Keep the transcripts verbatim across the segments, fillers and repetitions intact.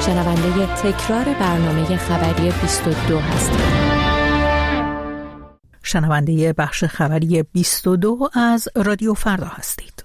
شنونده تکرار برنامه خبری بیست و دو هستید. شنونده بخش خبری بیست و دو از رادیو فردا هستید.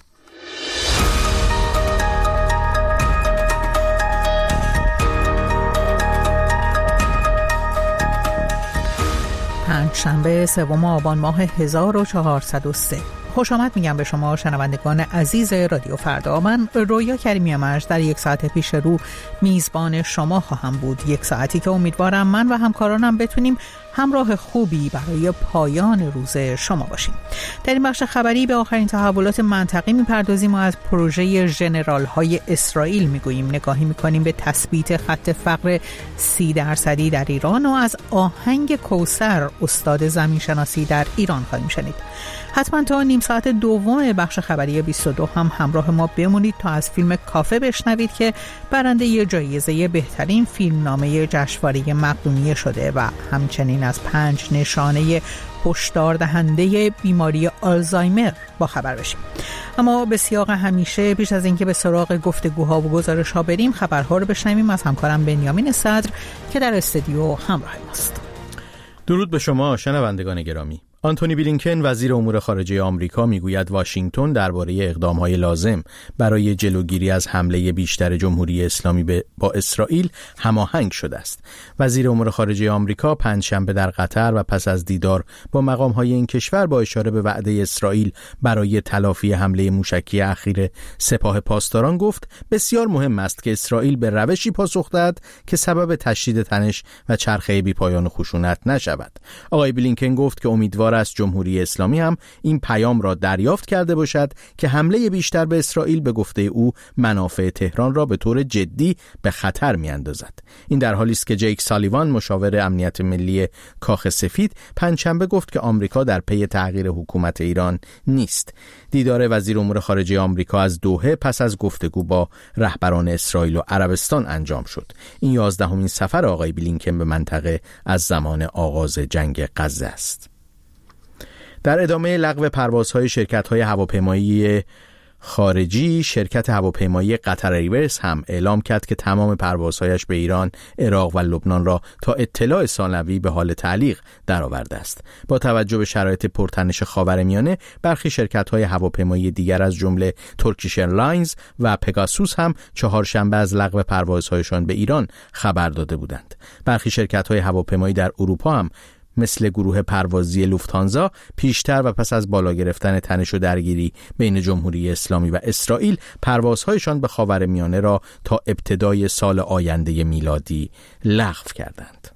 پنجشنبه سوم آبان ماه هزار و چهارصد و سه. خوش آمد میگم به شما شنوندگان عزیز رادیو فردا. من رویا کریمی مرج در یک ساعت پیش رو میزبان شما خواهم بود. یک ساعتی که امیدوارم من و همکارانم بتونیم همراه خوبی برای پایان روز شما باشیم. در این بخش خبری به آخرین تحولات منطقی میپردازیم و از پروژه ژنرال های اسرائیل میگوییم. نگاهی میکنیم به تثبیت خط فقر سی درصدی در ایران و از آهنگ کوثر استاد زمین شناسی در ایران خواهیم شنید. حتما تا نیم ساعت دوم بخش خبری بیست و دو هم همراه ما بمونید تا از فیلم کافه بشنوید که برنده جایزه بهترین فیلمنامه جشنواره مقدونیه شده و همچنین از پنج نشانه هشدار دهنده بیماری آلزایمر با خبر بشیم. اما به سیاق همیشه پیش از اینکه به سراغ گفتگوها و گزارش‌ها بریم، خبرها رو بشنویم از همکارم بنیامین صدر که در استودیو همراه ماست. درود به شما شنوندگان گرامی. آنتونی بلینکن وزیر امور خارجه آمریکا میگوید واشنگتن درباره اقدام‌های لازم برای جلوگیری از حمله بیشتر جمهوری اسلامی با اسرائیل هماهنگ شده است. وزیر امور خارجه آمریکا پنجشنبه در قطر و پس از دیدار با مقام‌های این کشور با اشاره به وعده اسرائیل برای تلافی حمله موشکی اخیر سپاه پاسداران گفت بسیار مهم است که اسرائیل به روشی پاسخ دهد که سبب تشدید تنش و چرخه بی‌پایان خشونت نشود. آقای بلینکن گفت که امیدوار از جمهوری اسلامی هم این پیام را دریافت کرده باشد که حمله بیشتر به اسرائیل به گفته او منافع تهران را به طور جدی به خطر می‌اندازد. این در حالی است که جیک سالیوان مشاور امنیت ملی کاخ سفید پنجشنبه گفت که آمریکا در پی تغییر حکومت ایران نیست. دیدار وزیر امور خارجه آمریکا از دوحه پس از گفتگو با رهبران اسرائیل و عربستان انجام شد. این یازدهمین سفر آقای بلینکن به منطقه از زمان آغاز جنگ غزه است. در ادامه لغو پروازهای شرکت‌های هواپیمایی خارجی، شرکت هواپیمایی قطر ایرورز هم اعلام کرد که تمام پروازهایش به ایران، عراق و لبنان را تا اطلاع ثانوی به حال تعلیق درآورده است. با توجه به شرایط پرتنش خاورمیانه، برخی شرکت‌های هواپیمایی دیگر از جمله ترکیش ایرلاینز و پگاسوس هم چهارشنبه از لغو پروازهایشان به ایران خبر داده بودند. برخی شرکت‌های هواپیمایی در اروپا هم مثل گروه پروازی لوفتانزا پیشتر و پس از بالا گرفتن تنش و درگیری بین جمهوری اسلامی و اسرائیل پروازهایشان به خاورمیانه را تا ابتدای سال آینده میلادی لغو کردند.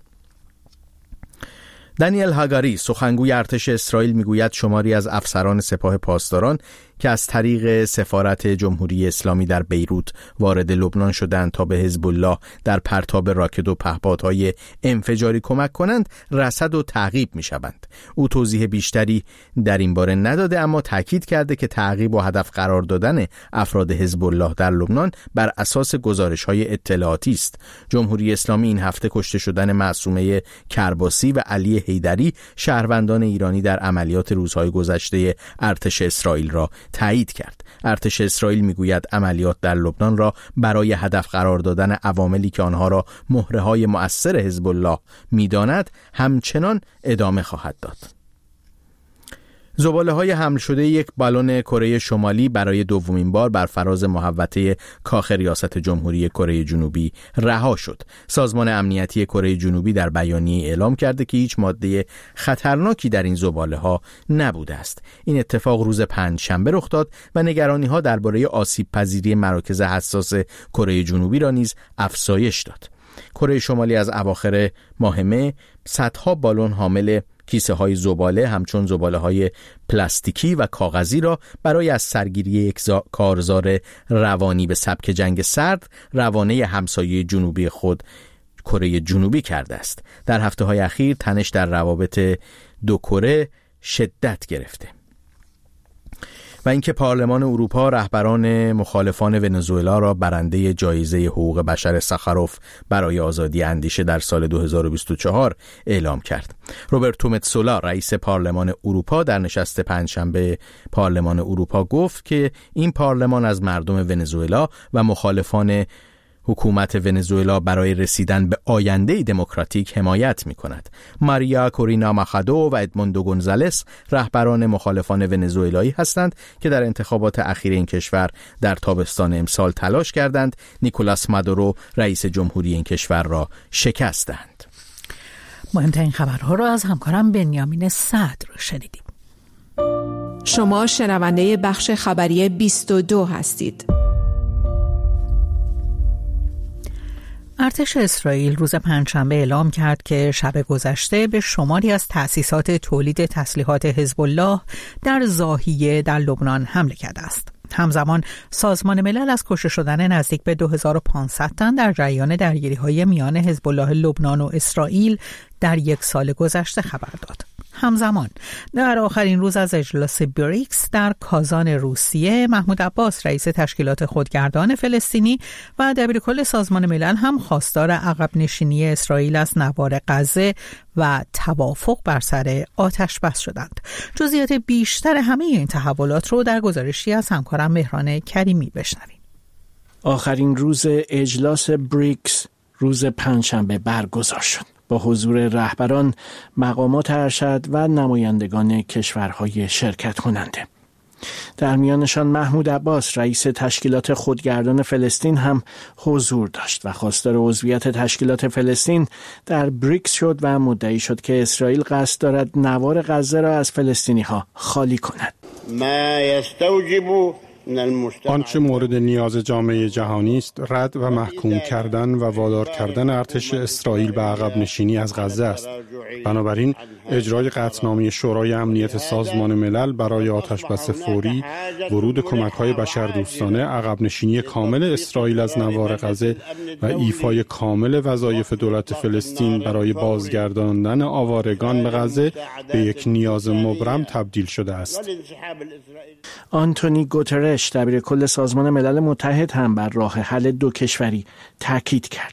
دانیل هاگاری سخنگوی ارتش اسرائیل میگوید شماری از افسران سپاه پاسداران که از طریق سفارت جمهوری اسلامی در بیروت وارد لبنان شدند تا به حزب الله در پرتاب راکت و پهپادهای انفجاری کمک کنند رصد و تعقیب میشوند. او توضیح بیشتری در این باره نداده، اما تاکید کرده که تعقیب و هدف قرار دادن افراد حزب الله در لبنان بر اساس گزارش‌های اطلاعاتی است. جمهوری اسلامی این هفته کشته شدن معصومه کرباسی و علی حیدری شهروندان ایرانی در عملیات روزهای گذشته ارتش اسرائیل را تایید کرد. ارتش اسرائیل میگوید عملیات در لبنان را برای هدف قرار دادن عواملی که آنها را مهره‌های مؤثر حزب الله می‌داند همچنان ادامه خواهد داد. زباله‌های حمل شده یک بالون کره شمالی برای دومین بار بر فراز محوطه کاخ ریاست جمهوری کره جنوبی رها شد. سازمان امنیتی کره جنوبی در بیانیه اعلام کرده که هیچ ماده خطرناکی در این زباله‌ها نبوده است. این اتفاق روز پنجشنبه رخ داد و نگرانی‌ها درباره آسیب پذیری مراکز حساس کره جنوبی را نیز افزایش داد. کره شمالی از اواخر ماه مه صدها بالون حامل کیسه های زباله همچون زباله های پلاستیکی و کاغذی را برای از سرگیری یک کارزار روانی به سبک جنگ سرد روانه همسایه جنوبی خود کره جنوبی کرده است. در هفته های اخیر تنش در روابط دو کره شدت گرفته. و اینکه پارلمان اروپا رهبران مخالفان ونزوئلا را برنده جایزه حقوق بشر ساخاروف برای آزادی اندیشه در سال دو هزار و بیست و چهار اعلام کرد. روبرتو متسولا رئیس پارلمان اروپا در نشست پنجشنبه پارلمان اروپا گفت که این پارلمان از مردم ونزوئلا و مخالفان حکومت ونزوئلا برای رسیدن به آینده دموکراتیک حمایت می‌کند. ماریا کورینا ماخادو و ادموندو گونزالس رهبران مخالفان ونزوئلایی هستند که در انتخابات اخیر این کشور در تابستان امسال تلاش کردند نیکولاس مادورو رئیس جمهوری این کشور را شکستند. مهمترین خبرها را از همکارم بنیامین صدر شنیدیم. شما شنونده بخش خبری بیست و دو هستید. ارتش اسرائیل روز پنجشنبه اعلام کرد که شب گذشته به شماری از تأسیسات تولید تسلیحات حزب الله در ضاحیه در لبنان حمله کرده است. همزمان سازمان ملل از کشته شدن نزدیک به دو هزار و پانصد تن در جریان درگیری‌های میان حزب الله لبنان و اسرائیل در یک سال گذشته خبر داد. همزمان در آخرین روز از اجلاس بریکس در کازان روسیه، محمود عباس رئیس تشکیلات خودگردان فلسطینی و دبیرکل سازمان ملل هم خواستار عقب نشینی اسرائیل از نوار غزه و توافق بر سر آتش بس شدند. جزئیات بیشتر همه این تحولات رو در گزارشی از همکارم مهران کریمی بشنویم. آخرین روز اجلاس بریکس روز پنجشنبه برگزار شد با حضور رهبران، مقامات ارشد و نمایندگان کشورهای شرکت کننده. در میانشان محمود عباس رئیس تشکیلات خودگردان فلسطین هم حضور داشت و خواستار عضویت تشکیلات فلسطین در بریکس شد و مدعی شد که اسرائیل قصد دارد نوار غزه را از فلسطینی ها خالی کند. ما یستوجب آنچه مورد نیاز جامعه جهانی است رد و محکوم کردن و وادار کردن ارتش اسرائیل به عقب نشینی از غزه است. بنابراین اجرای قطعنامه شورای امنیت سازمان ملل برای آتشبس فوری، ورود کمک‌های بشردوستانه، عقب نشینی کامل اسرائیل از نوار غزه و ایفای کامل وظایف دولت فلسطین برای بازگرداندن آوارگان به غزه به یک نیاز مبرم تبدیل شده است. آنتونی گوترش دبیرکل سازمان ملل متحد هم بر راه حل دو کشوری تاکید کرد.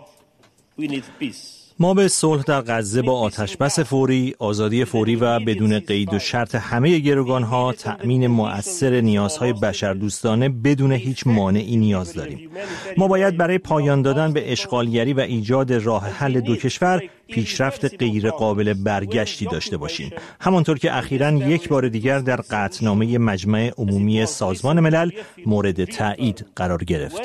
ما به صلح در غزه با آتشبس فوری، آزادی فوری و بدون قید و شرط همه گروگانها، تأمین مؤثر نیازهای بشردوستانه بدون هیچ مانعی نیاز داریم. ما باید برای پایان دادن به اشغالگری و ایجاد راه حل دو کشور پیشرفت غیر قابل برگشتی داشته باشیم. همانطور که اخیراً یک بار دیگر در قطعنامه مجمع عمومی سازمان ملل مورد تایید قرار گرفت.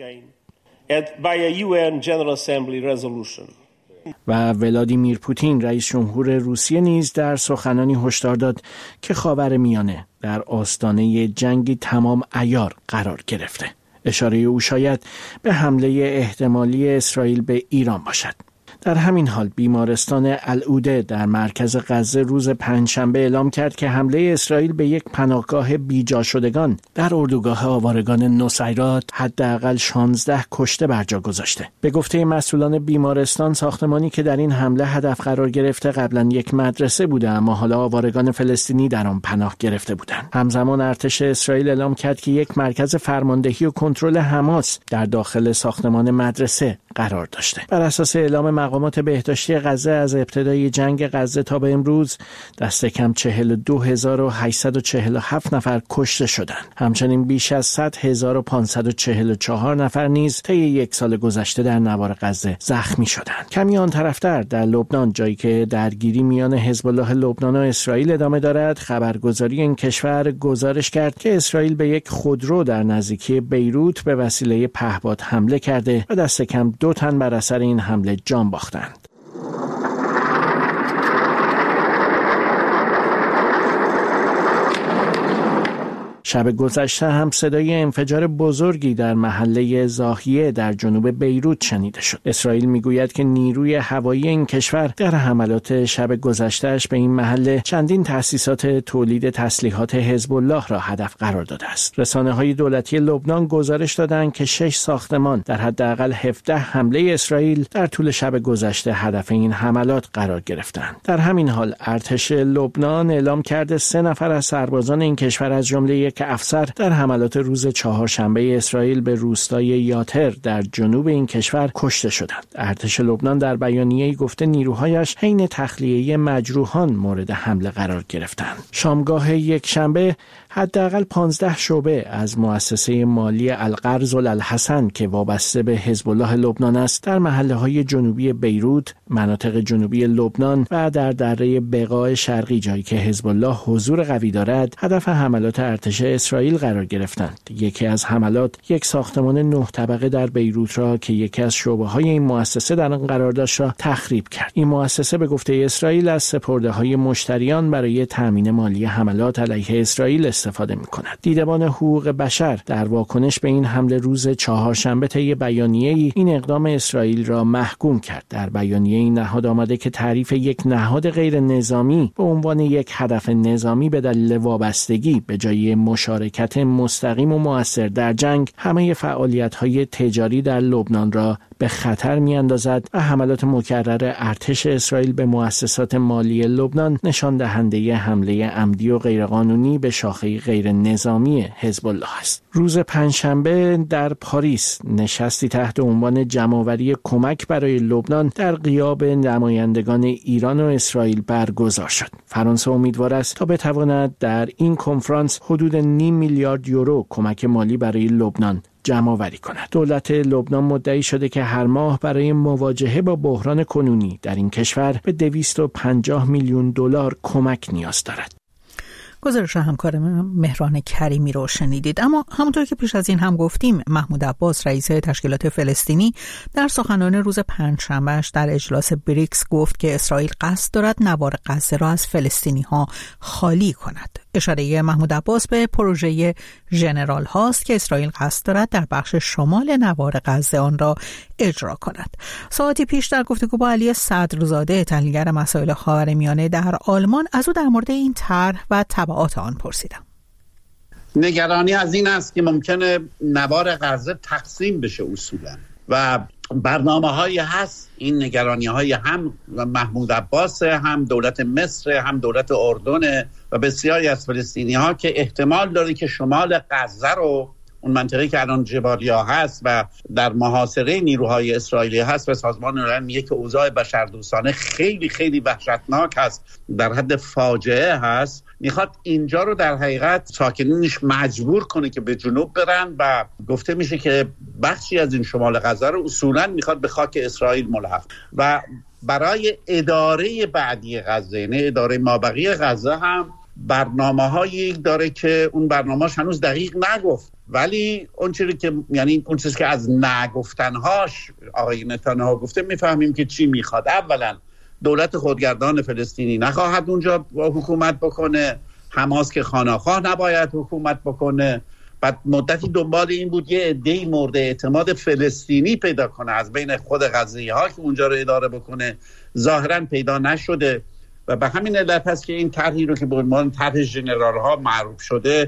و ولادیمیر پوتین رئیس جمهور روسیه نیز در سخنانی هشدار داد که خاورمیانه در آستانه جنگی تمام عیار قرار گرفته. اشاره او شاید به حمله احتمالی اسرائیل به ایران باشد. در همین حال بیمارستان العوده در مرکز غزه روز پنجشنبه اعلام کرد که حمله اسرائیل به یک پناهگاه بیجا شدگان در اردوگاه آوارگان نصیرات حداقل شانزده کشته بر جا گذاشته. به گفته مسئولان بیمارستان، ساختمانی که در این حمله هدف قرار گرفته قبلا یک مدرسه بوده، اما حالا آوارگان فلسطینی در آن پناه گرفته بودند. همزمان ارتش اسرائیل اعلام کرد که یک مرکز فرماندهی و کنترل حماس در داخل ساختمان مدرسه قرار داشته. بر اساس اعلام مقامات بهداشتی غزه، از ابتدای جنگ غزه تا به امروز دست کم چهل و دو هزار و هشتصد و چهل و هفت نفر کشته شدند. همچنین بیش از صد هزار و پانصد و چهل و چهار نفر نیز طی یک سال گذشته در نوار غزه زخمی شدند. کمی آن طرفتر در لبنان، جایی که درگیری میان حزب الله لبنان و اسرائیل ادامه دارد، خبرگزاری این کشور گزارش کرد که اسرائیل به یک خودرو در نزدیکی بیروت به وسیله پهپاد حمله کرده و دست کم دو تن بر اثر این حمله جان باختند. شب گذشته هم صدای انفجار بزرگی در محله ضاحیه در جنوب بیروت شنیده شد. اسرائیل میگوید که نیروی هوایی این کشور در حملات شب گذشتهش به این محله چندین تأسیسات تولید تسلیحات حزب الله را هدف قرار داده است. رسانه‌های دولتی لبنان گزارش دادند که شش ساختمان در حداقل هفده حمله اسرائیل در طول شب گذشته هدف این حملات قرار گرفتند. در همین حال ارتش لبنان اعلام کرده سه نفر از سربازان این کشور از جمله یک یک افسر در حملات روز چهارشنبه اسرائیل به روستای یاتر در جنوب این کشور کشته شدند. ارتش لبنان در بیانیه‌ای گفته نیروهایش حین تخلیه مجروحان مورد حمله قرار گرفتند. شامگاه یک شنبه حداقل پانزده شعبه از مؤسسه مالی القرض الحسن که وابسته به حزب الله لبنان است در محله‌های جنوبی بیروت، مناطق جنوبی لبنان و در دره بقاع شرقی جایی که حزب الله حضور قوی دارد هدف حملات ارتش اسرائیل قرار گرفتند. یکی از حملات یک ساختمان نه طبقه در بیروت را که یکی از شعبه‌های این مؤسسه در آن قرار داشت را تخریب کرد. این مؤسسه به گفته اسرائیل از سپرده‌های مشتریان برای تامین مالی حملات علیه اسرائیل استفاده می‌کند. دیدبان حقوق بشر در واکنش به این حمله روز چهارشنبه طی بیانیه‌ای این اقدام اسرائیل را محکوم کرد. در بیانیه این نهاد آمده که تعریف یک نهاد غیر نظامی به عنوان یک هدف نظامی به دلیل وابستگی به جای مشارکت مستقیم و مؤثر در جنگ همه فعالیت‌های تجاری در لبنان را به خطر می‌اندازد و حملات مکرر ارتش اسرائیل به مؤسسات مالی لبنان نشان دهنده حمله عمدی و غیرقانونی به شاخه غیر نظامی حزب الله است. روز پنجشنبه در پاریس نشستی تحت عنوان جمع‌آوری کمک برای لبنان در غیاب نمایندگان ایران و اسرائیل برگزار شد. فرانسه امیدوار است تا بتواند در این کنفرانس حدود نیم میلیارد یورو کمک مالی برای لبنان جمع آوری کند. دولت لبنان مدعی شده که هر ماه برای مواجهه با بحران کنونی در این کشور به دویست و پنجاه میلیون دلار کمک نیاز دارد. گزارش همکار مهران کریمی رو شنیدید. اما همونطور که پیش از این هم گفتیم، محمود عباس رئیس تشکیلات فلسطینی در سخنان روز پنجشنبهش در اجلاس بریکس گفت که اسرائیل قصد دارد نوار غزه را از فلسطینی ها خالی کند. اشاره محمود عباس به پروژه ژنرال هاست که اسرائیل قصد دارد در بخش شمال نوار غزه آن را اجرا کند. ساعتی پیش در گفتگو با علی صدرزاده تحلیلگر مسائل خاورمیانه در آلمان از او در مورد این طرح و تبعات آن پرسیدم. نگرانی از این است که ممکنه نوار غزه تقسیم بشه اصولا و برنامه هایی هست. این نگرانی های هم محمود عباس، هم دولت مصر، هم دولت اردن و بسیاری از فلسطینی ها که احتمال داره که شمال غزه رو، اون منطقه که الان جبالیا هست و در محاصره نیروهای اسرائیلی هست و سازمان ملل میگه که اوضاع بشردوستانه خیلی خیلی وحشتناک هست، در حد فاجعه هست، میخواد اینجا رو در حقیقت ساکنینش مجبور کنه که به جنوب برن و گفته میشه که بخشی از این شمال غزه رو اصولا میخواد به خاک اسرائیل ملحق و برای اداره بعدی غزه، یعنی اداره مابقی غزه هم برنامه هایی داره که اون برنامه‌اش هنوز دقیق نگفت، ولی اون چیزی که یعنی اون چیزی که از نگفتنهاش آقای نتانیاهو گفته میفهمیم که چی میخواد. اولا دولت خودگردان فلسطینی نخواهد اونجا حکومت بکنه، حماس که خانه‌خواه نباید حکومت بکنه. بعد مدتی دنبال این بود یه عده‌ای مورد اعتماد فلسطینی پیدا کنه از بین خود غزه‌ای‌ها که اونجا رو اداره بکنه، ظاهراً پیدا نشده و به همین علت هست که این طرحی رو که به عنوان طرح ژنرال‌ها معروف شده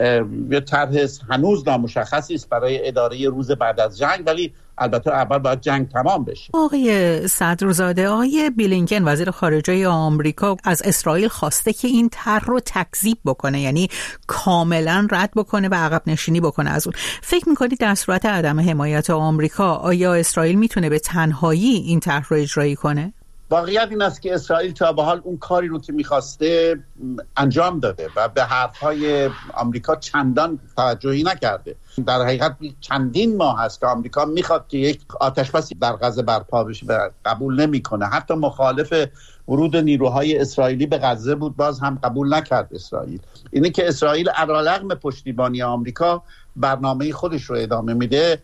یه طرح هنوز نامشخصی است برای اداره روز بعد از جنگ، ولی البته اول باید جنگ تمام بشه. آقای صدرزاده، آقای بلینکن وزیر خارجه آمریکا از اسرائیل خواسته که این طرح رو تکذیب بکنه، یعنی کاملا رد بکنه و عقب نشینی بکنه از اون. فکر می‌کنید در صورت عدم حمایت آمریکا آیا اسرائیل میتونه به تنهایی این طرح رو اجرایی کنه؟ واقعیت این است که اسرائیل تا به حال اون کاری رو که می‌خواسته انجام داده و به حرف‌های آمریکا چندان توجهی نکرده. در حقیقت چندین ماه هست که آمریکا می‌خواد که یک آتش‌بسی در غزه برپا بشه، قبول نمی‌کنه. حتی مخالف ورود نیروهای اسرائیلی به غزه بود، باز هم قبول نکرد اسرائیل. اینه که اسرائیل علیرغم پشتیبانی آمریکا برنامه خودش رو ادامه میده.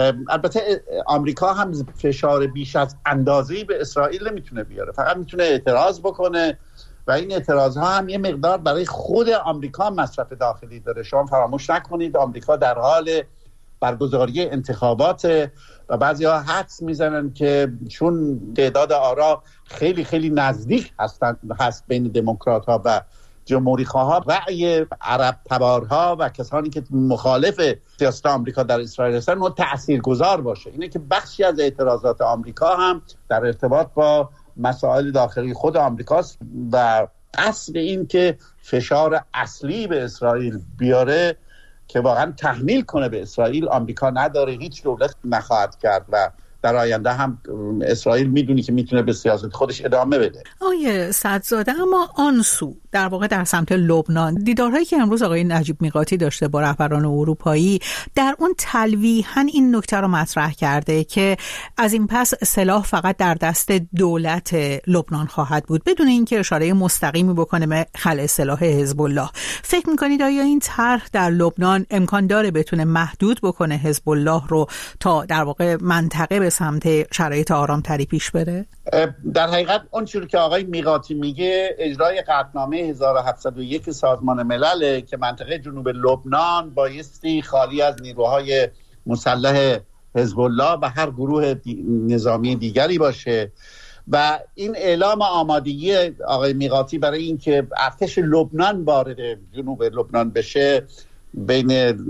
البته آمریکا هم فشار بیش از اندازه‌ای به اسرائیل نمیتونه بیاره، فقط میتونه اعتراض بکنه و این اعتراضها هم یه مقدار برای خود آمریکا مصرف داخلی داره. شما فراموش نکنید آمریکا در حال برگزاری انتخابات و بعضی‌ها حدس میزنن که چون تعداد آرا خیلی خیلی نزدیک هستن هست بین دموکرات‌ها و جمهوری خواها، رأی عرب تبارها و کسانی که مخالف سیاست آمریکا در اسرائیل هستن اون تاثیرگذار باشه. اینه که بخشی از اعتراضات آمریکا هم در ارتباط با مسائل داخلی خود آمریکاست و اصل این که فشار اصلی به اسرائیل بیاره که واقعا تحمیل کنه به اسرائیل آمریکا نداره، هیچ دولت نخواهد کرد و در آینده هم اسرائیل میدونی که میتونه به سیاست خودش ادامه بده. آیه صدزاده، اما آن سو در واقع در سمت لبنان دیدارهایی که امروز آقای نجیب میقاتی داشته با رهبران اروپایی، در اون تلویحاً این نکته رو مطرح کرده که از این پس سلاح فقط در دست دولت لبنان خواهد بود، بدون اینکه اشاره مستقیمی بکنه به خلع سلاح حزب الله. فکر میکنید آیا این طرح در لبنان امکان داره بتونه محدود بکنه حزب الله رو تا در واقع منطقه به سمت شرایط آرامتری پیش بره؟ در حقیقت اون چیزی که آقای میقاتی میگه اجرای قطعنامه هزار و هفتصد و یک سازمان ملل که منطقه جنوب لبنان بایستی خالی از نیروهای مسلح حزب الله و هر گروه دی نظامی دیگری باشه و این اعلام آمادگی آقای میقاتی برای اینکه ارتش لبنان وارد جنوب لبنان بشه بین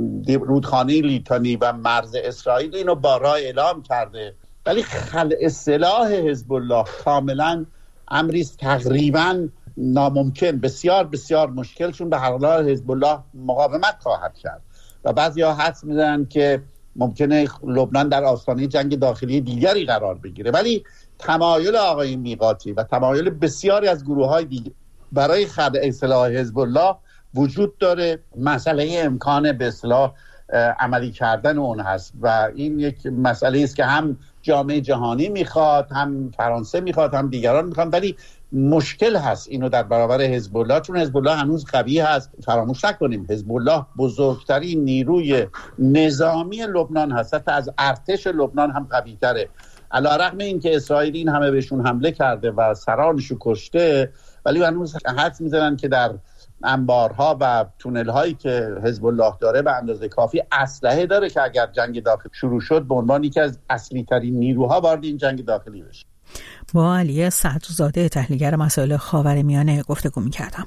رودخانه لیتانی و مرز اسرائیل اینو بارها اعلام کرده، ولی خلع سلاح حزب الله کاملا امری تقریبا ناممکن، بسیار بسیار مشکل، چون به هر حال حزب الله مقاومت خواهد کرد و بعضیا حدس میزنن که ممکنه لبنان در آستانه جنگ داخلی دیگری قرار بگیره. ولی تمایل آقای میقاتی و تمایل بسیاری از گروه‌های دیگه برای خلع سلاح حزب الله وجود داره. مسئله امکان به اصطلاح عملی کردن اون هست و این یک مسئله است که هم جامعه جهانی میخواد، هم فرانسه میخواد، هم دیگران میخواد، ولی مشکل هست اینو در برابر حزب الله، چون حزب الله هنوز قوی هست. فراموش نکنیم حزب الله بزرگترین نیروی نظامی لبنان هست، حتی از ارتش لبنان هم قوی تره. علیرغم این که اسرائیل این همه بهشون حمله کرده و سرانشو کشته، ولی هنوز حدس میزنن که در انبارها و تونل هایی که حزب الله داره به اندازه کافی اسلحه داره که اگر جنگ داخلی شروع شد به عنوان یکی از اصلی ترین نیروها وارد این جنگ داخلی بشه. با علی صدرزاده تحلیلگر مسائل خاورمیانه گفتگو می‌کردم.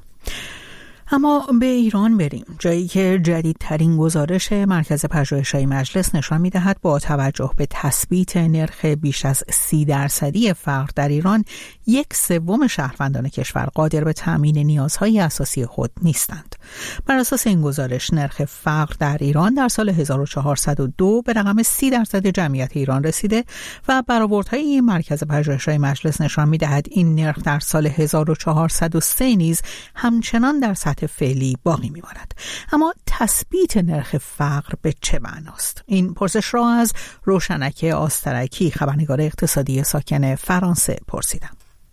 اما به ایران بریم، جایی که جدیدترین گزارش مرکز پژوهش‌های مجلس نشان می‌دهد با توجه به تثبیت نرخ بیش از سی درصدی فقر در ایران، یک سوم شهروندان کشور قادر به تأمین نیازهای اساسی خود نیستند. بر اساس این گزارش نرخ فقر در ایران در سال هزار و چهارصد و دو به رقم سی درصد جمعیت ایران رسیده و برآوردهای این مرکز پژوهش‌های مجلس نشان می‌دهد این نرخ در سال هزار و چهارصد و سه نیز همچنان در سطح فعلی باقی می‌ماند. اما تثبیت نرخ فقر به چه معناست؟ این پرسش را از روشنک آسترکی، خبرنگار اقتصادی ساکن فرانسه، پرسیدم.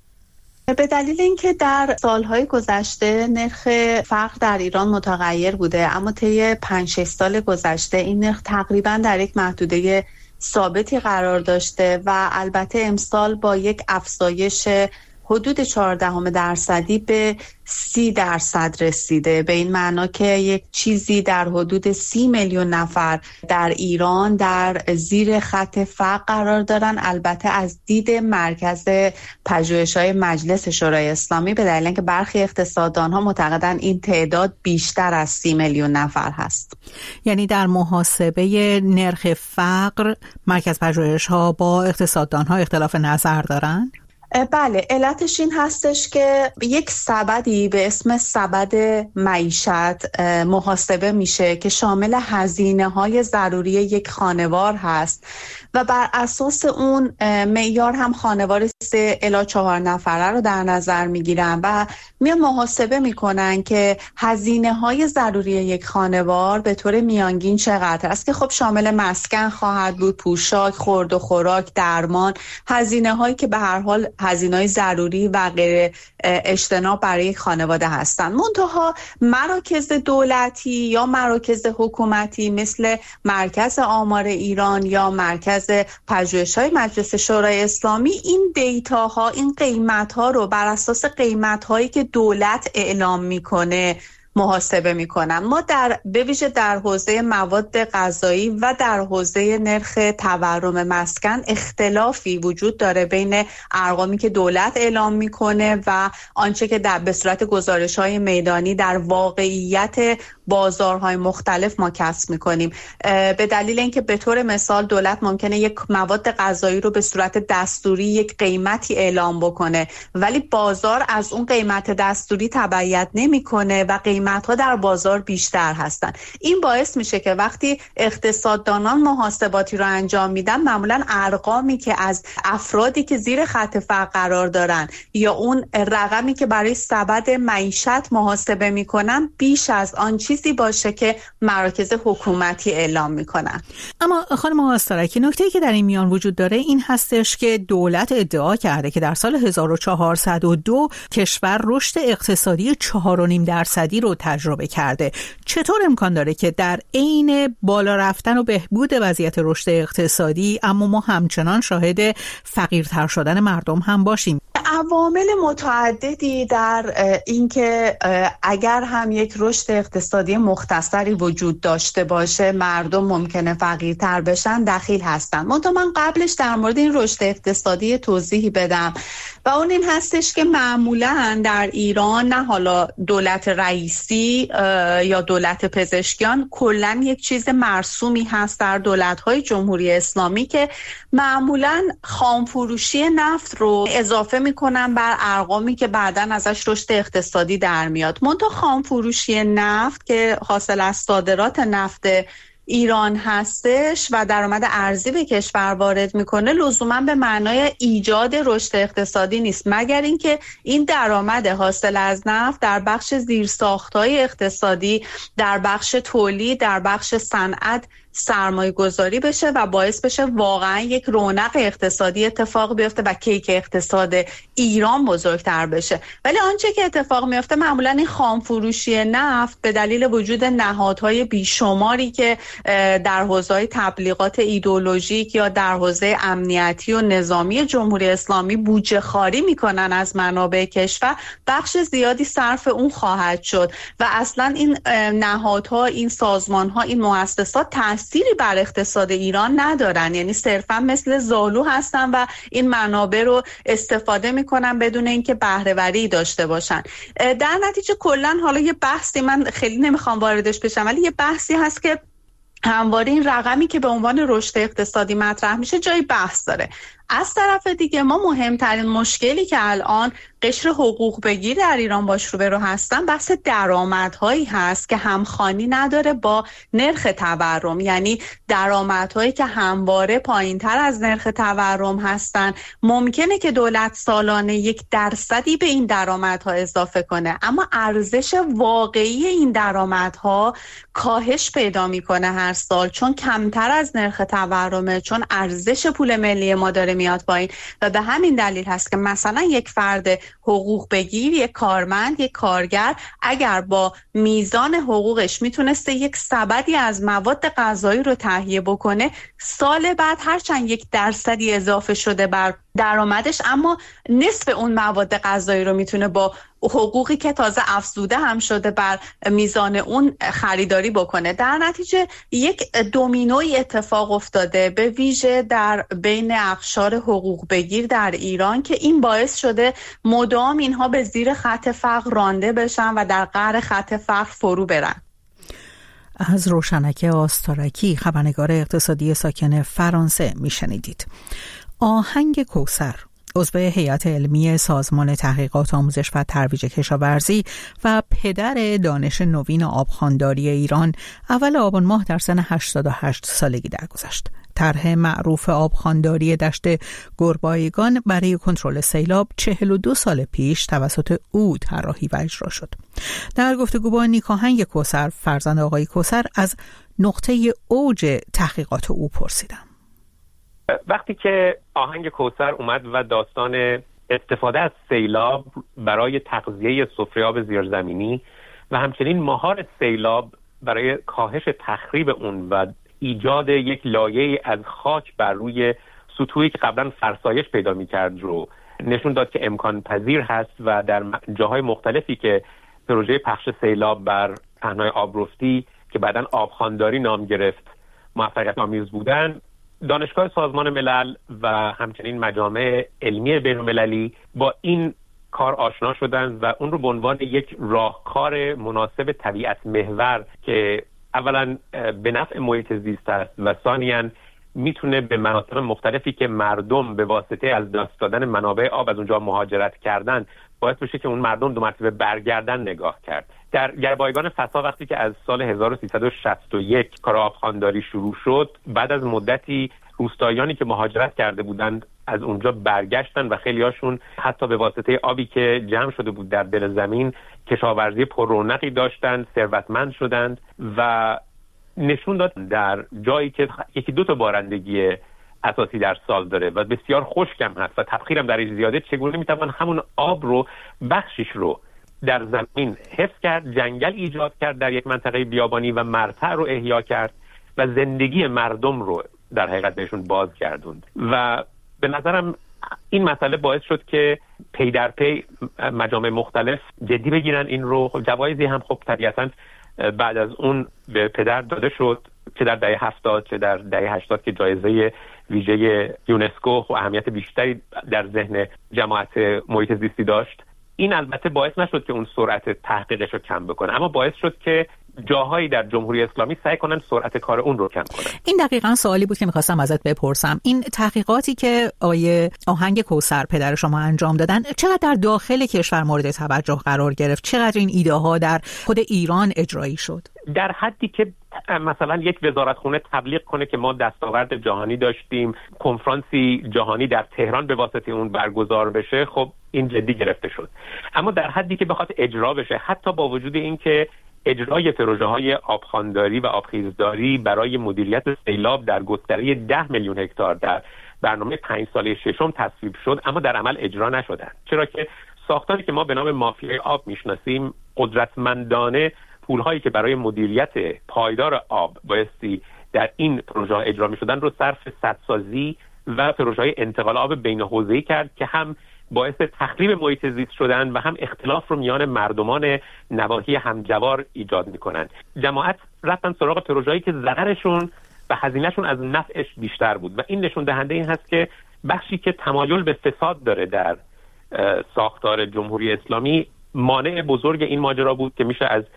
به دلیل اینکه در سالهای گذشته نرخ فقر در ایران متغیر بوده، اما طی پنج شش سال گذشته این نرخ تقریبا در یک محدوده ثابتی قرار داشته و البته امسال با یک افزایش حدود چهارده درصدی به سی درصد رسیده، به این معنا که یک چیزی در حدود سی میلیون نفر در ایران در زیر خط فقر قرار دارن. البته از دید مرکز پژوهش‌های مجلس شورای اسلامی به دلیل اینکه برخی اقتصاددان‌ها معتقدن این تعداد بیشتر از سی میلیون نفر هست. یعنی در محاسبه نرخ فقر مرکز پژوهش‌ها با اقتصاددان‌ها اختلاف نظر دارن؟ بله، علتش این هستش که یک سبدی به اسم سبد معیشت محاسبه میشه که شامل هزینه‌های ضروری یک خانوار هست و بر اساس اون معیار هم خانوار سه الی چهار نفره رو در نظر میگیرن و میان محاسبه میکنن که هزینه‌های ضروری یک خانوار به طور میانگین چقدر است، که خب شامل مسکن خواهد بود، پوشاک، خورد و خوراک، درمان، هزینه‌هایی که به هر حال هزینه‌های ضروری و غیر اجتناب برای یک خانواده هستند. منتها مراکز دولتی یا مراکز حکومتی مثل مرکز آمار ایران یا مرکز پژوهش‌های مجلس شورای اسلامی این دیتاها، این قیمت‌ها رو بر اساس قیمت‌هایی که دولت اعلام میکنه محاسبه میکنن. ما در به ویژه در حوزه مواد غذایی و در حوزه نرخ تورم مسکن اختلافی وجود داره بین ارقامی که دولت اعلام میکنه و آنچه که در به صورت گزارش‌های میدانی در واقعیت بازارهای مختلف ما کسب میکنیم، به دلیل اینکه به طور مثال دولت ممکنه یک مواد غذایی رو به صورت دستوری یک قیمتی اعلام بکنه ولی بازار از اون قیمت دستوری تبعیت نمیکنه و قیمت‌ها در بازار بیشتر هستن. این باعث میشه که وقتی اقتصاددانان محاسباتی رو انجام میدن، معمولا ارقامی که از افرادی که زیر خط فقر قرار دارن یا اون رقمی که برای سبد معیشت محاسبه میکنن بیش از آن چیزی باشه که مراکز حکومتی اعلام میکنن. اما خانم آستارکی، نکته‌ای که در این میان وجود داره این هستش که دولت ادعا کرده که در سال هزار و چهارصد و دو کشور رشد اقتصادی چهار و نیم درصدی رو تجربه کرده. چطور امکان داره که در عین بالا رفتن و بهبود وضعیت رشد اقتصادی اما ما همچنان شاهد فقیرتر شدن مردم هم باشیم؟ عوامل متعددی در اینکه اگر هم یک رشد اقتصادی مختصری وجود داشته باشه مردم ممکنه فقیرتر بشن دخیل هستن. منتها من قبلش در مورد این رشد اقتصادی توضیحی بدم و اون این هستش که معمولا در ایران نه حالا دولت رئیسی یا دولت پزشکیان، کلا یک چیز مرسومی هست در دولت‌های جمهوری اسلامی که معمولا خامفروشی نفت رو اضافه میکنن بر ارقامی که بعداً ازش رشد اقتصادی در میاد. منتها خامفروشی نفت که حاصل از صادرات نفت ایران هستش و درآمد ارزی به کشور وارد میکنه لزوما به معنای ایجاد رشد اقتصادی نیست، مگر اینکه این درآمد حاصل از نفت در بخش زیرساخت‌های اقتصادی، در بخش تولید، در بخش صنعت سرمایه گذاری بشه و باعث بشه واقعا یک رونق اقتصادی اتفاق بیفته و کیک اقتصاد ایران بزرگتر بشه. ولی آنچه که اتفاق میفته معمولا این خام فروشی نفت به دلیل وجود نهادهای بیشماری که در حوزه تبلیغات ایدئولوژیک یا در حوزه امنیتی و نظامی جمهوری اسلامی بودجه خواری میکنن از منابع کشور، بخش زیادی صرف اون خواهد شد و اصلا این نهادها، این سازمانها، این مؤسسات تأثیری بر اقتصاد ایران ندارن، یعنی صرفا مثل زالو هستن و این منابع رو استفاده میکنن بدون اینکه بهره وری داشته باشن. در نتیجه کلا حالا یه بحثی، من خیلی نمیخوام واردش بشم، ولی یه بحثی هست که همواره این رقمی که به عنوان رشد اقتصادی مطرح میشه جای بحث داره. از طرف دیگه ما مهمترین مشکلی که الان قشر حقوق بگیر در ایران باش روبرو هستن بحث درآمدهایی هست که همخوانی نداره با نرخ تورم، یعنی درآمدهایی که همواره پایینتر از نرخ تورم هستن. ممکنه که دولت سالانه یک درصدی به این درآمدها اضافه کنه اما ارزش واقعی این درآمدها کاهش پیدا میکنه هر سال، چون کمتر از نرخ تورمه، چون ارزش پول ملی ما داره میاد پایین و به همین دلیل هست که مثلا یک فرد حقوق بگیر، یک کارمند، یک کارگر اگر با میزان حقوقش میتونسته یک سبدی از مواد غذایی رو تهیه بکنه، سال بعد هرچند یک درصدی اضافه شده بر درآمدش اما نصف اون مواد غذایی رو میتونه با حقوقی که تازه افزوده هم شده بر میزان اون خریداری بکنه. در نتیجه یک دومینوی اتفاق افتاده به ویژه در بین اقشار حقوق بگیر در ایران که این باعث شده مدام اینها به زیر خط فقر رانده بشن و در قعر خط فقر فرو برن. از روشنک آستارکی، خبرنگار اقتصادی ساکن فرانسه میشنیدید. آهنگ کوثر، عضو هیئت علمی سازمان تحقیقات آموزش و ترویج کشاورزی و پدر دانش نوین آبخوانداری ایران، اول آبان ماه در سن هشتاد و هشت سالگی درگذشت. طرح معروف آبخوانداری دشت گربایگان برای کنترل سیلاب چهل و دو سال پیش توسط او طراحی و اجرا شد. در گفتگو با نیکاهنگ کوثر، فرزند آقای کوثر، از نقطه اوج تحقیقات او پرسیدم. وقتی که آهنگ کوثر اومد و داستان استفاده از سیلاب برای تغذیه سفره زیرزمینی و همچنین مهار سیلاب برای کاهش تخریب اون و ایجاد یک لایه از خاک بر روی سطوحی که قبلا فرسایش پیدا می‌کرد رو نشون داد که امکان پذیر هست و در جاهای مختلفی که پروژه پخش سیلاب بر پهنای آبرفتی که بعداً آبخوانداری نام گرفت موفقیت آمیز بودن، دانشگاه سازمان ملل و همچنین مجامع علمی بین‌المللی با این کار آشنا شدن و اون رو به عنوان یک راهکار مناسب طبیعت محور که اولا به نفع محیط زیست است و ثانیاً میتونه به مناطق مختلفی که مردم به واسطه از دست دادن منابع آب از اونجا مهاجرت کردن باعث بشه که اون مردم دو مرتبه برگردن نگاه کرد. در گربایگان فسا وقتی که از سال هزار و سیصد و شصت و یک کار آبخوانداری شروع شد، بعد از مدتی روستاییانی که مهاجرت کرده بودند از اونجا برگشتن و خیلی هاشون حتی به واسطه آبی که جمع شده بود در دل زمین کشاورزی پر رونقی داشتند، ثروتمند شدند و نشون داد در جایی که یکی دو تا بارندگی اساسی در سال داره و بسیار خشکم هست و تبخیرم درش زیاده، چگونه میتوان همون آب رو بخشش رو در زمین حفظ کرد، جنگل ایجاد کرد در یک منطقه بیابانی و مرتع رو احیا کرد و زندگی مردم رو در حقیقت بهشون باز گردوند. و به نظرم این مسئله باعث شد که پی در پی مجامع مختلف جدی بگیرن این رو. خب جوایزی هم خب طبیعتاً بعد از اون به پدر داده شد، چه در دهه هفتاد چه در دهه هشتاد که جایزه ویژه یونسکو و اهمیت بیشتری در ذهن جماعت محیط زیستی داشت. این البته باعث نشد که اون سرعت تحقیقش رو کم بکنه، اما باعث شد که جاهایی در جمهوری اسلامی سعی کنن سرعت کار اون رو کم کنن. این دقیقاً سوالی بود که می‌خواستم ازت بپرسم. این تحقیقاتی که آیه آهنگ کوثر پدر شما انجام دادن چقدر در داخل کشور مورد توجه قرار گرفت؟ چقدر این ایده ها در خود ایران اجرایی شد؟ در حدی که مثلا یک وزارتخونه تبلیغ کنه که ما دستاورد جهانی داشتیم، کنفرانسی جهانی در تهران به واسطه اون برگزار بشه، خب این جدی گرفته شد. اما در حدی که بخواد اجرا بشه، حتی با وجود این که اجرای پروژه‌های آبخوانداری و آبخیزداری برای مدیریت سیلاب در گستره ده میلیون هکتار در برنامه پنج ساله ششم تصویب شد، اما در عمل اجرا نشدند. چرا که ساختاری که ما به نام مافیای آب میشناسیم قدرتمندانه پول‌هایی که برای مدیریت پایدار آب بایستی در این پروژه اجرا می‌شدن رو صرف سدسازی و پروژه‌های انتقال آب بین حوزه‌ای کرد که هم باعث تخریب محیط زیست شدن و هم اختلاف رو میان مردمان نواحی همجوار ایجاد میکنن. جماعت رفتن سراغ پروژه‌ای که ضررشون و هزینهشون از نفعش بیشتر بود و این نشون دهنده این هست که بخشی که تمایل به فساد داره در ساختار جمهوری اسلامی مانع بزرگ این ماجرا بود که میشه از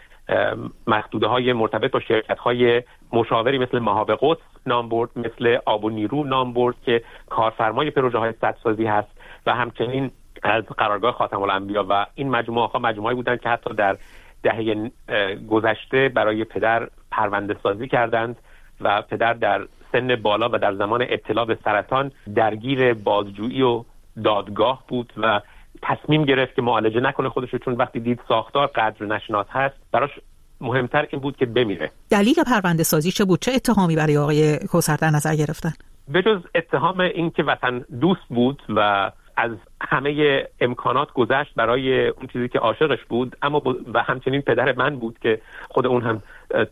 محدوده های مرتبط با شرکت های مشاوری مثل مهاب قدس نام برد، مثل آب و نیرو نام برد که کارفرمای پروژه های سدسازی هست و همچنین از قرارگاه خاتم الانبیا و این مجموعه ها مجموعه‌ای بودند که حتی در دهه گذشته برای پدر پرونده سازی کردند و پدر در سن بالا و در زمان ابتلا به سرطان درگیر بازجویی و دادگاه بود و تصمیم گرفت که معالجه نکنه خودش، چون وقتی دید ساختار قدر نشناس هست براش مهمتر این بود که بمیره. دلیل پرونده سازی چه بود؟ چه اتهامی برای آقای کوثر در نظر گرفتن؟ به جز اتهام این که وطن دوست بود و از همه امکانات گذشت برای اون چیزی که عاشقش بود، اما و همچنین پدر من بود که خود اون هم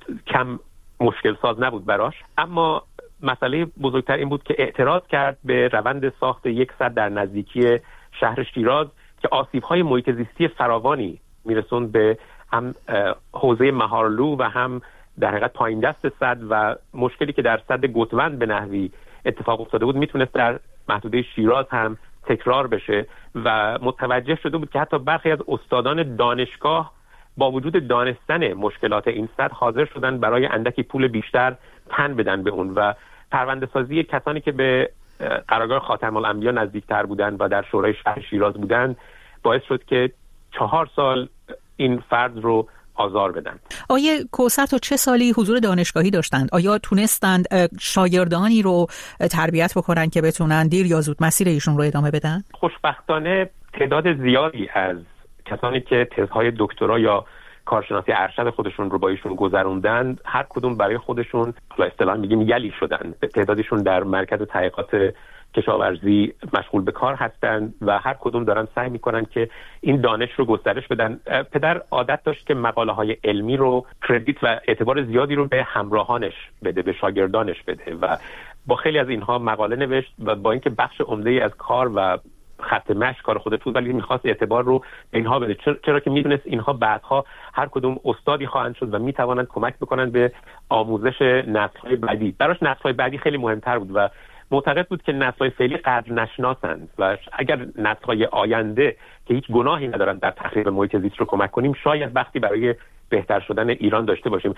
کم مشکل ساز نبود براش، اما مسئله بزرگتر این بود که اعتراض کرد به روند ساخت یک سد در نزدیکی شهر شیراز که آسیب‌های محیط زیستی فراوانی میرسوند به هم حوزه مهارلو و هم در حقیقت پایین دست سد و مشکلی که در سد گوتوند به نحوی اتفاق افتاده بود میتونست در محدوده شیراز هم تکرار بشه و متوجه شده بود که حتی برخی از استادان دانشگاه با وجود دانستن مشکلات این سد حاضر شدن برای اندکی پول بیشتر تن بدن به اون و پرونده سازی کسانی که به قرارگاه خاتم الانبیا نزدیکتر بودن و در شورای شهر شیراز بودن باعث شد که چهار سال این فرد رو آزار بدن. آیا کوثر تا چه سالی حضور دانشگاهی داشتند؟ آیا تونستند شاگردانی رو تربیت بکنن که بتونن دیر یا زود مسیر ایشون رو ادامه بدن؟ خوشبختانه تعداد زیادی از کسانی که تزهای دکترا یا کارشناسی ارشد خودشون رو با ایشون گذروندن هر کدوم برای خودشون به اصطلاح میگیم یلی شدن. تعدادشون در مرکز تحقیقات کشاورزی مشغول به کار هستند و هر کدوم دارن سعی میکنن که این دانش رو گسترش بدن. پدر عادت داشت که مقاله های علمی رو کردیت و اعتبار زیادی رو به همراهانش بده، به شاگردانش بده و با خیلی از اینها مقاله نوشت و با اینکه بخش عمده‌ای از کار و خط مشی کار خودش بود ولی میخواست اعتبار رو به اینها بده، چرا که میدونست اینها بعدها هر کدوم استادی خواهند شد و میتوانند کمک بکنن به آموزش نسل‌های بعدی. براش نسل‌های بعدی خیلی مهمتر بود و معتقد بود که نسل‌های فعلی قدر نشناسند و اگر نسل‌های آینده که هیچ گناهی ندارند در تخریب محیط زیست رو کمک کنیم، شاید وقتی برای بهتر شدن ایران داشته باشیم.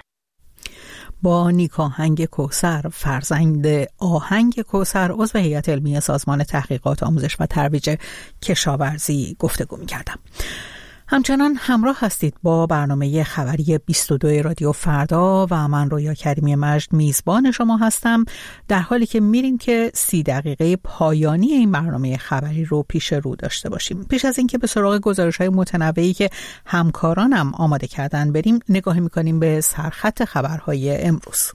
با نیک آهنگ کوثر، فرزند آهنگ کوثر، عضو هیئت علمی سازمان تحقیقات آموزش و ترویج کشاورزی گفتگو می‌کردم. همچنان همراه هستید با برنامه خبری بیست و دو رادیو فردا و من رویا کریمی مجد میزبان شما هستم، در حالی که میریم که سی دقیقه پایانی این برنامه خبری رو پیش رو داشته باشیم. پیش از اینکه به سراغ گزارش‌های متنوعی که همکارانم آماده کردن بریم، نگاهی می‌کنیم به سرخط خبرهای امروز.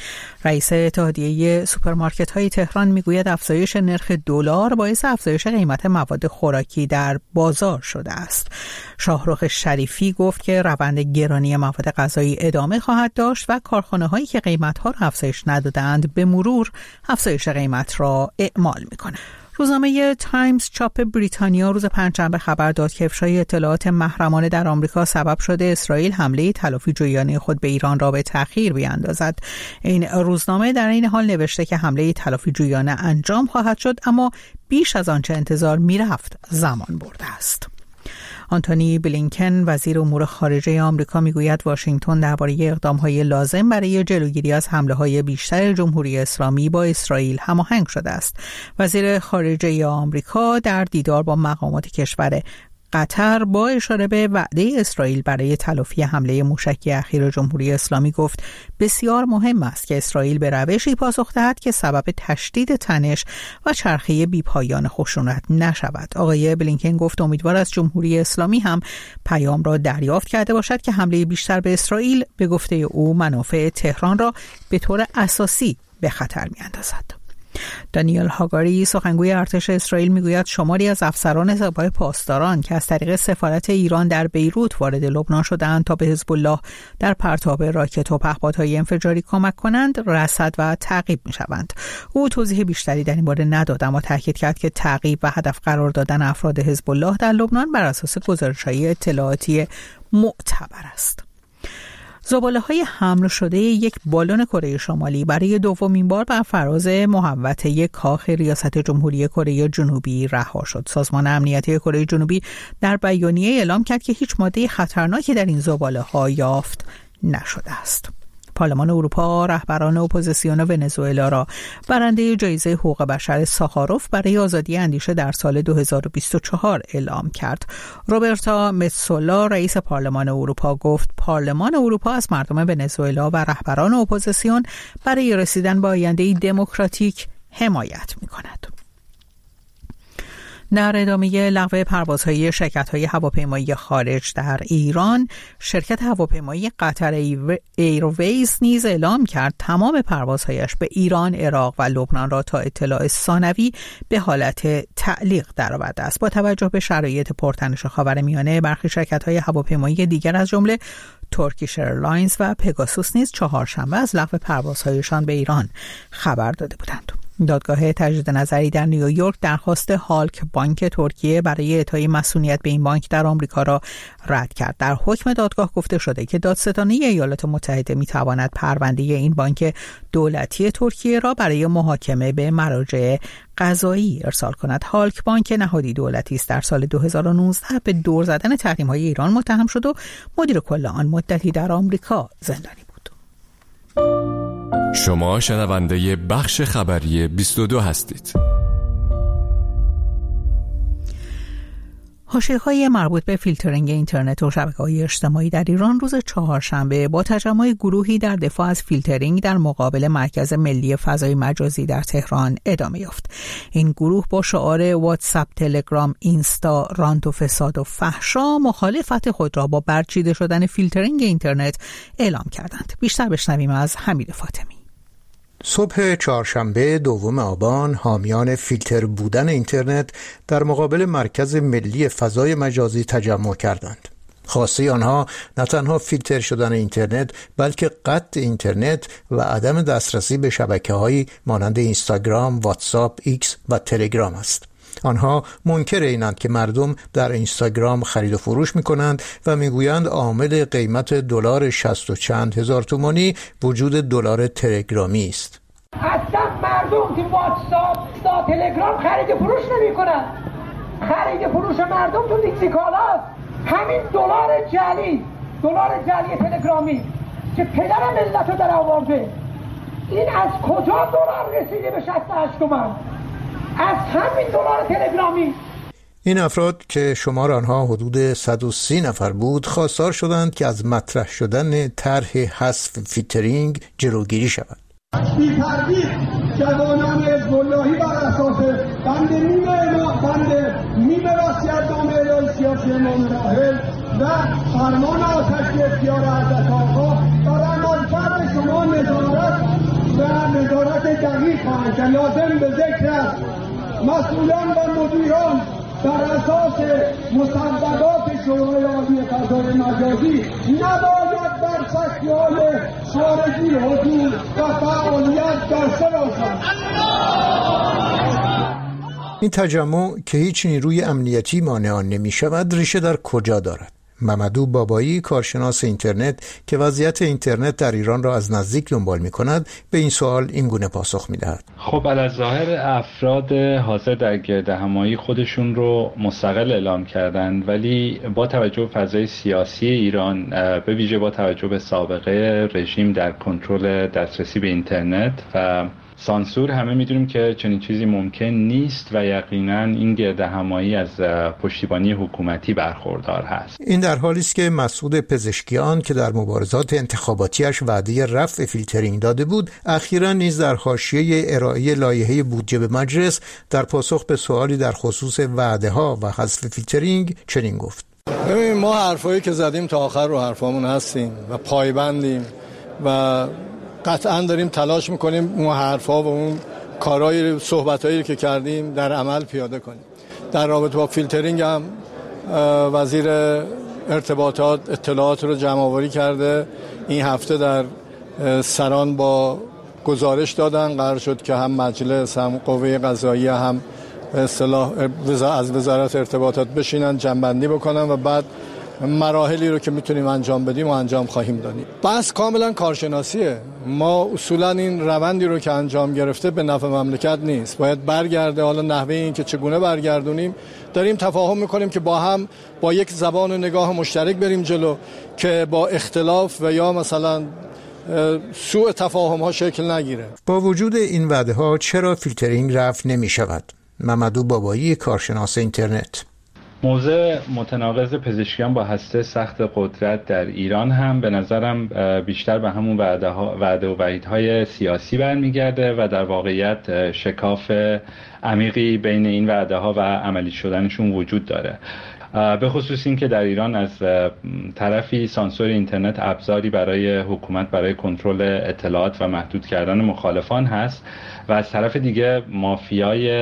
رئیس اتحادیه سوپرمارکت‌های تهران میگوید افزایش نرخ دلار باعث افزایش قیمت مواد خوراکی در بازار شده است. شاهرخ شریفی گفت که روند گرانی مواد غذایی ادامه خواهد داشت و کارخانه‌هایی که قیمت‌ها را افزایش ندادند به مرور افزایش قیمت را اعمال می‌کنند. روزنامه تایمز چاپ بریتانیا روز پنجشنبه خبر داد که افشای اطلاعات محرمانه در آمریکا سبب شده اسرائیل حمله تلافی جویانه خود به ایران را به تأخیر بیاندازد. این روزنامه در این حال نوشته که حمله تلافی جویانه انجام خواهد شد، اما بیش از آنچه انتظار می‌رفت زمان برده است. آنتونی بلینکن وزیر امور خارجه آمریکا میگوید واشنگتن درباره اقدام‌های لازم برای جلوگیری از حمله‌های بیشتر جمهوری اسلامی با اسرائیل هماهنگ شده است. وزیر خارجه آمریکا در دیدار با مقامات کشور قطر با اشاره به وعده اسرائیل برای تلافی حمله موشکی اخیر جمهوری اسلامی گفت بسیار مهم است که اسرائیل به روشی پاسخ دهد که سبب تشدید تنش و چرخه بی‌پایان خشونت نشود. آقای بلینکن گفت امیدوار است جمهوری اسلامی هم پیام را دریافت کرده باشد که حمله بیشتر به اسرائیل به گفته او منافع تهران را به طور اساسی به خطر می‌اندازد. دانیل هاگاری سخنگوی ارتش اسرائیل میگوید شماری از افسران سپاه پاسداران که از طریق سفارت ایران در بیروت وارد لبنان شده‌اند تا به حزب الله در پرتاب راکت و پهپادهای انفجاری کمک کنند رصد و تعقیب میشوند. او توضیح بیشتری در این باره نداد، اما تاکید کرد که تعقیب و هدف قرار دادن افراد حزب الله در لبنان بر اساس گزارش‌های اطلاعاتی معتبر است. زباله‌های حمل شده یک بالون کره شمالی برای دومین بار بر فراز محوطه کاخ ریاست جمهوری کره جنوبی رها شد. سازمان امنیتی کره جنوبی در بیانیه اعلام کرد که هیچ ماده خطرناکی در این زباله‌ها یافت نشده است. پارلمان اروپا رهبران اپوزیسیون ونزوئلا را برنده جایزه حقوق بشر ساخاروف برای آزادی اندیشه در سال دو هزار و بیست و چهار اعلام کرد. روبرتا متسولا رئیس پارلمان اروپا گفت پارلمان اروپا از مردم ونزوئلا و رهبران اپوزیسیون برای رسیدن به آینده‌ای دموکراتیک حمایت می‌کند. در ادامه لغو پروازهای شرکت‌های هواپیمایی خارج در ایران، شرکت هواپیمایی قطر ایرویز نیز اعلام کرد تمام پروازهایش به ایران، عراق و لبنان را تا اطلاع ثانوی به حالت تعلیق درآورده است. با توجه به شرایط پرتنش خاورمیانه، برخی شرکت‌های هواپیمایی دیگر از جمله ترکیش ایرلاینز و پگاسوس نیز چهارشنبه از لغو پروازهایشان به ایران خبر داده بودند. دادگاه تجدید نظری در نیویورک درخواست هالک بانک ترکیه برای اعطای مسئولیت به این بانک در آمریکا را رد کرد. در حکم دادگاه گفته شده که دادستانی ایالات متحده می‌تواند پرونده این بانک دولتی ترکیه را برای محاکمه به مراجع قضایی ارسال کند. هالک بانک نهادی دولتی است. در سال دو هزار و نوزده به دور زدن تحریم‌های ایران متهم شد و مدیر کل آن مدتی در آمریکا زندانی بود. شما شنونده بخش خبری بیست و دو هستید. حاشیه‌های مربوط به فیلترینگ اینترنت و شبکه‌های اجتماعی در ایران روز چهارشنبه با تجمع گروهی در دفاع از فیلترینگ در مقابل مرکز ملی فضای مجازی در تهران ادامه یافت. این گروه با شعار واتساپ، تلگرام، اینستا، رانت و فساد و فحشا مخالفت خود را با برچیده شدن فیلترینگ اینترنت اعلام کردند. بیشتر بشنویم از حمید فاطمی. صبح چهارشنبه دوم آبان حامیان فیلتر بودن اینترنت در مقابل مرکز ملی فضای مجازی تجمع کردند. خواسته آنها نه تنها فیلتر شدن اینترنت بلکه قطع اینترنت و عدم دسترسی به شبکه‌هایی مانند اینستاگرام، واتساپ، ایکس و تلگرام است. آنها منکر اینند که مردم در اینستاگرام خرید و فروش می‌کنند و می‌گویند عامل قیمت دلار شصت و چند هزار تومانی وجود دلار تلگرامی است. اصلا مردم تو واتساپ تا تلگرام خرید فروش نمی‌کنن. خرید فروش مردم تو دیجیکالاست. همین دلار جعلی، دلار جعلی تلگرامی که پدر ملت رو در آورده، این از کجا دلار رسیده به شصت و هشت تومن؟ از همین دلار تلگرامی. این افراد که شمار آنها حدود صد و سی نفر بود خواستار شدند که از مطرح شدن طرح حذف فیلترینگ جلوگیری شود. بی تردید جوانان حزب اللهی بر اساس بند نیمه ما بند نیمه وصیت‌نامه الهی سیاسی امام راحل و فرمان آتش اختیار حضرت آقا بر عملکرد شما نظارت و نظارت دقیق خواهند که لازم به ذکر است. مسئولان و مدیران بر اساس مصوبات شورای عالی فضای مجازی نباید در سکه‌های خارجی حضور و فعالیت داشته باشند. این تجمع که هیچ نیروی امنیتی مانع آن نمی شود ریشه در کجا دارد؟ ممدو بابایی، کارشناس اینترنت که وضعیت اینترنت در ایران را از نزدیک دنبال می کند، به این سوال این گونه پاسخ می دهد. خب الظاهر افراد حاضر در گردهمایی خودشون رو مستقل اعلام کردند، ولی با توجه به فضای سیاسی ایران، به ویژه با توجه به سابقه رژیم در کنترل دسترسی به اینترنت و سانسور، همه میدونیم که چنین چیزی ممکن نیست و یقینا این گردهمایی از پشتیبانی حکومتی برخوردار هست. این در حالی است که مسعود پزشکیان که در مبارزات انتخاباتیش وعده رفع فیلترینگ داده بود، اخیراً نیز در حاشیه ارائه لایحه بودجه به مجلس در پاسخ به سوالی در خصوص وعده‌ها و حذف فیلترینگ چنین گفت: ببین، ما حرفایی که زدیم تا آخر رو حرفامون هستیم و پایبندیم و قطعا داریم تلاش میکنیم اون حرفا و اون کارهای صحبتایی که کردیم در عمل پیاده کنیم. در رابطه با فیلترینگ هم وزیر ارتباطات اطلاعات رو جمع آوری کرده. این هفته در سران با گزارش دادن، قرار شد که هم مجلس هم قوه قضاییه هم به اصطلاح از وزارت ارتباطات بشینن جنبندی بکنن و بعد مراحلی رو که میتونیم انجام بدیم و انجام خواهیم دادیم. بس کاملا کارشناسیه. ما اصولا این روندی رو که انجام گرفته به نفع مملکت نیست، باید برگرده. حالا نحوه این که چگونه برگردونیم داریم تفاهم میکنیم که با هم با یک زبان و نگاه مشترک بریم جلو که با اختلاف و یا مثلا سوء تفاهم ها شکل نگیره. با وجود این وعده ها چرا فیلترینگ رفع نمی شود؟ ممدو بابایی، کارشناس اینترنت: موضوع متناقض پزشکیان با هسته سخت قدرت در ایران هم به نظرم بیشتر به همون وعده, ها، وعده و وعیدهای سیاسی برمیگرده و در واقعیت شکاف عمیقی بین این وعده ها و عملی شدنشون وجود داره. به خصوص این که در ایران از طرفی سانسور اینترنت ابزاری برای حکومت برای کنترل اطلاعات و محدود کردن مخالفان هست و از طرف دیگه مافیای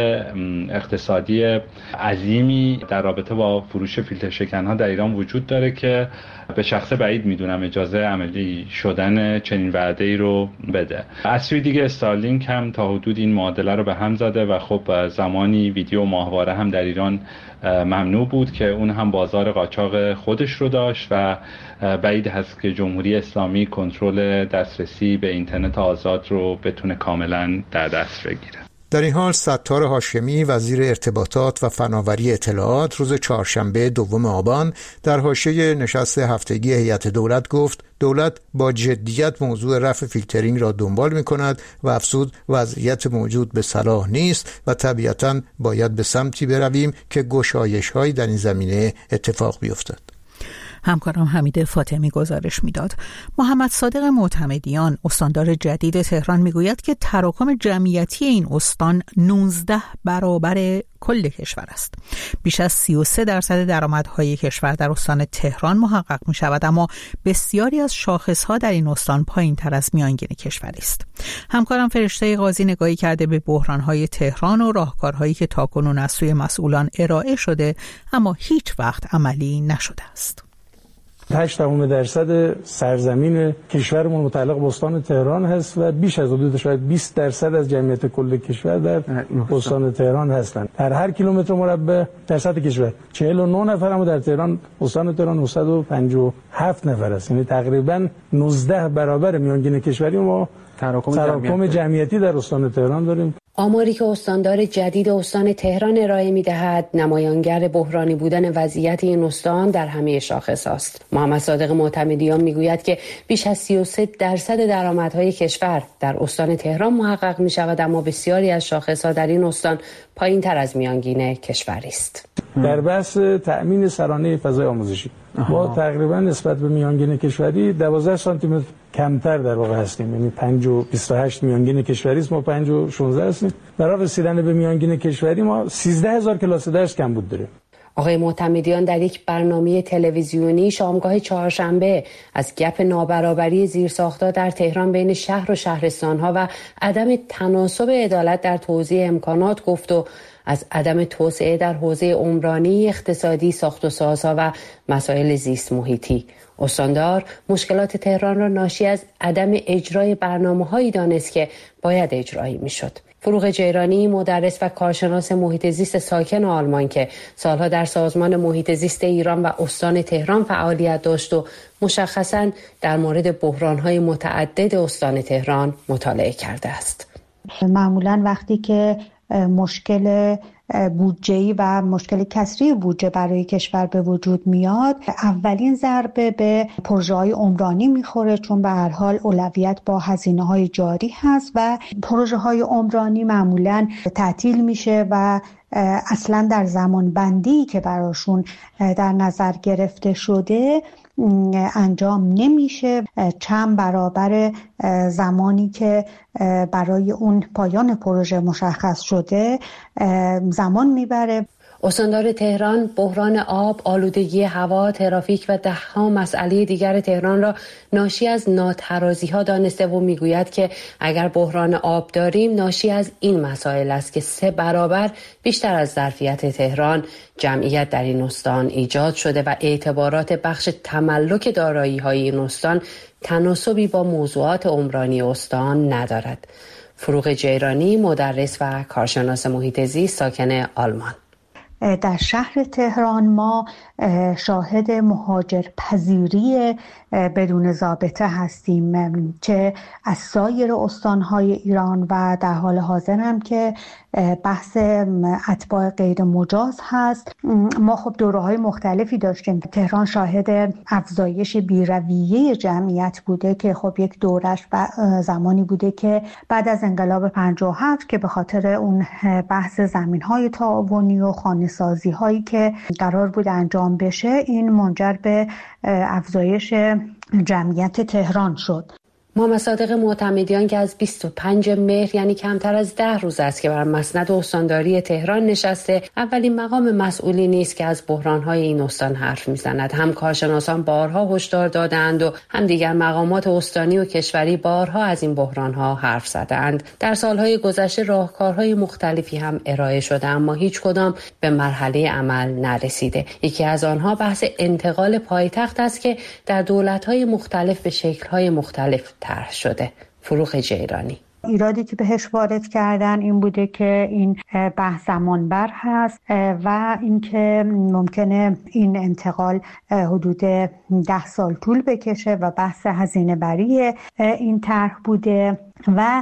اقتصادی عظیمی در رابطه با فروش فیلتر شکن‌ها در ایران وجود داره که به شخص بعید میدونم اجازه عملی شدن چنین وعده‌ای رو بده. از سوی دیگه استارلینک هم تا حدود این معادله رو به هم زده و خب زمانی ویدیو ماهواره هم در ایران ممنوع بود که اون هم بازار قاچاق خودش رو داشت و بعید هست که جمهوری اسلامی کنترل دسترسی به اینترنت آزاد رو بتونه کاملا در دست بگیره. در این حال ستار هاشمی، وزیر ارتباطات و فناوری اطلاعات، روز چهارشنبه دوم آبان در حاشیه نشست هفتگی هیئت دولت گفت دولت با جدیت موضوع رفع فیلترینگ را دنبال می‌کند و افزود وضعیت موجود به صلاح نیست و طبیعتاً باید به سمتی برویم که گشایش‌هایی در این زمینه اتفاق بیفتد. همکارم حمید فاطمی گزارش میداد. محمد صادق معتمدیان، استاندار جدید تهران، میگوید که تراکم جمعیتی این استان نوزده برابر کل کشور است. بیش از سی و سه درصد درآمدهای کشور در استان تهران محقق می شود، اما بسیاری از شاخصها در این استان پایین تر از میانگین کشور است. همکارم فرشته قاضی نگاهی کرده به بحرانهای تهران و راهکارهایی که تاکنون از سوی مسئولان ارائه شده اما هیچ وقت عملی نشده است. هشت دهم درصد سرزمین کشورمون متعلق به استان تهران هست و بیش از حدود شاید بیست درصد از جمعیت کل کشور در استان تهران هستند. در هر کیلومتر مربع در سطح کشور چهل و نه نفر، اما در تهران استان تهران نهصد و پنجاه و هفت نفر است. یعنی تقریبا نوزده برابر میانگین کشوری ما تراکم, تراکم جمعیتی در استان تهران داریم. آماری که استاندار جدید استان تهران ارائه می‌دهد نمایانگر بحرانی بودن وضعیت این استان در همه شاخص‌هاست. محمد صادق معتمدیان میگوید که بیش از سی و سه درصد درآمدهای کشور در استان تهران محقق می‌شود، اما بسیاری از شاخص‌ها در این استان پایین‌تر از میانگین کشوری است. در بحث تأمین سرانه فضای آموزشی ما تقریبا نسبت به میانگین کشوری دوازده سانتی متر کمتر در واقع هستیم. یعنی پنج و بیست و هشت میانگین کشوری است، ما پنج و شانزده هستیم. برای رسیدن به میانگین کشوری ما سیزده هزار کلاس درس کمبود داریم. آقای معتمدیان در یک برنامه تلویزیونی شامگاه چهارشنبه از گپ نابرابری زیرساخت‌ها در تهران بین شهر و شهرستان‌ها و عدم تناسب عدالت در توزیع امکانات گفت و از عدم توسعه در حوزه عمرانی، اقتصادی، ساخت و سازها و مسائل زیست محیطی. استاندار مشکلات تهران را ناشی از عدم اجرای برنامه‌هایی دانست که باید اجرایی می‌شد. فروغ جیرانی مدرس و کارشناس محیط زیست ساکن آلمان که سالها در سازمان محیط زیست ایران و استان تهران فعالیت داشت و مشخصاً در مورد بحران‌های متعدد استان تهران مطالعه کرده است. معمولاً وقتی که مشکل بودجه‌ای و مشکل کسری بودجه برای کشور به وجود میاد، اولین ضربه به پروژه‌های عمرانی میخوره، چون به هر حال اولویت با هزینه‌های جاری هست و پروژه‌های عمرانی معمولاً تعطیل میشه و اصلاً در زمان بندی که براشون در نظر گرفته شده انجام نمیشه. چند برابر زمانی که برای اون پایان پروژه مشخص شده زمان میبره. استاندار تهران بحران آب، آلودگی هوا، ترافیک و ده‌ها مسئله دیگر تهران را ناشی از ناترازی‌ها دانسته و میگوید که اگر بحران آب داریم ناشی از این مسائل است که سه برابر بیشتر از ظرفیت تهران جمعیت در این استان ایجاد شده و اعتبارات بخش تملک دارایی‌های این استان تناسبی با موضوعات عمرانی استان ندارد. فروغ جیرانی مدرس و کارشناس محیط زیست ساکن آلمان. در شهر تهران ما شاهد مهاجر پذیری بدون ضابطه هستیم، چه از سایر استانهای ایران و در حال حاضر هم که بحث اتباع غیر مجاز هست. ما خب دوره‌های مختلفی داشتیم. تهران شاهد افزایش بی‌رویه جمعیت بوده که خب یک دورش زمانی بوده که بعد از انقلاب پنجاه و هفت که به خاطر اون بحث زمین‌های تعاونی و خانه‌سازی‌هایی که قرار بود انجام بشه، این منجر به افزایش جمعیت تهران شد. محمد صادق معتمدیان که از بیست و پنجم مهر یعنی کمتر از ده روز است که بر مسند استانداری تهران نشسته، اولین مقام مسئولی نیست که از بحران‌های این استان حرف می‌زند. هم کارشناسان بارها هشدار دادند و هم دیگر مقامات استانی و کشوری بارها از این بحران‌ها حرف زدند. در سال‌های گذشته راهکارهای مختلفی هم ارائه شده، اما هیچ کدام به مرحله عمل نرسیده. یکی از آنها بحث انتقال پایتخت است که در دولت‌های مختلف به شکل‌های مختلف طرح شده. فروغ جیرانی ایرادی که بهش وارد کردن این بوده که این بحث زمان بر هست و اینکه ممکنه این انتقال حدود ده سال طول بکشه و بحث هزینه بری این طرح بوده و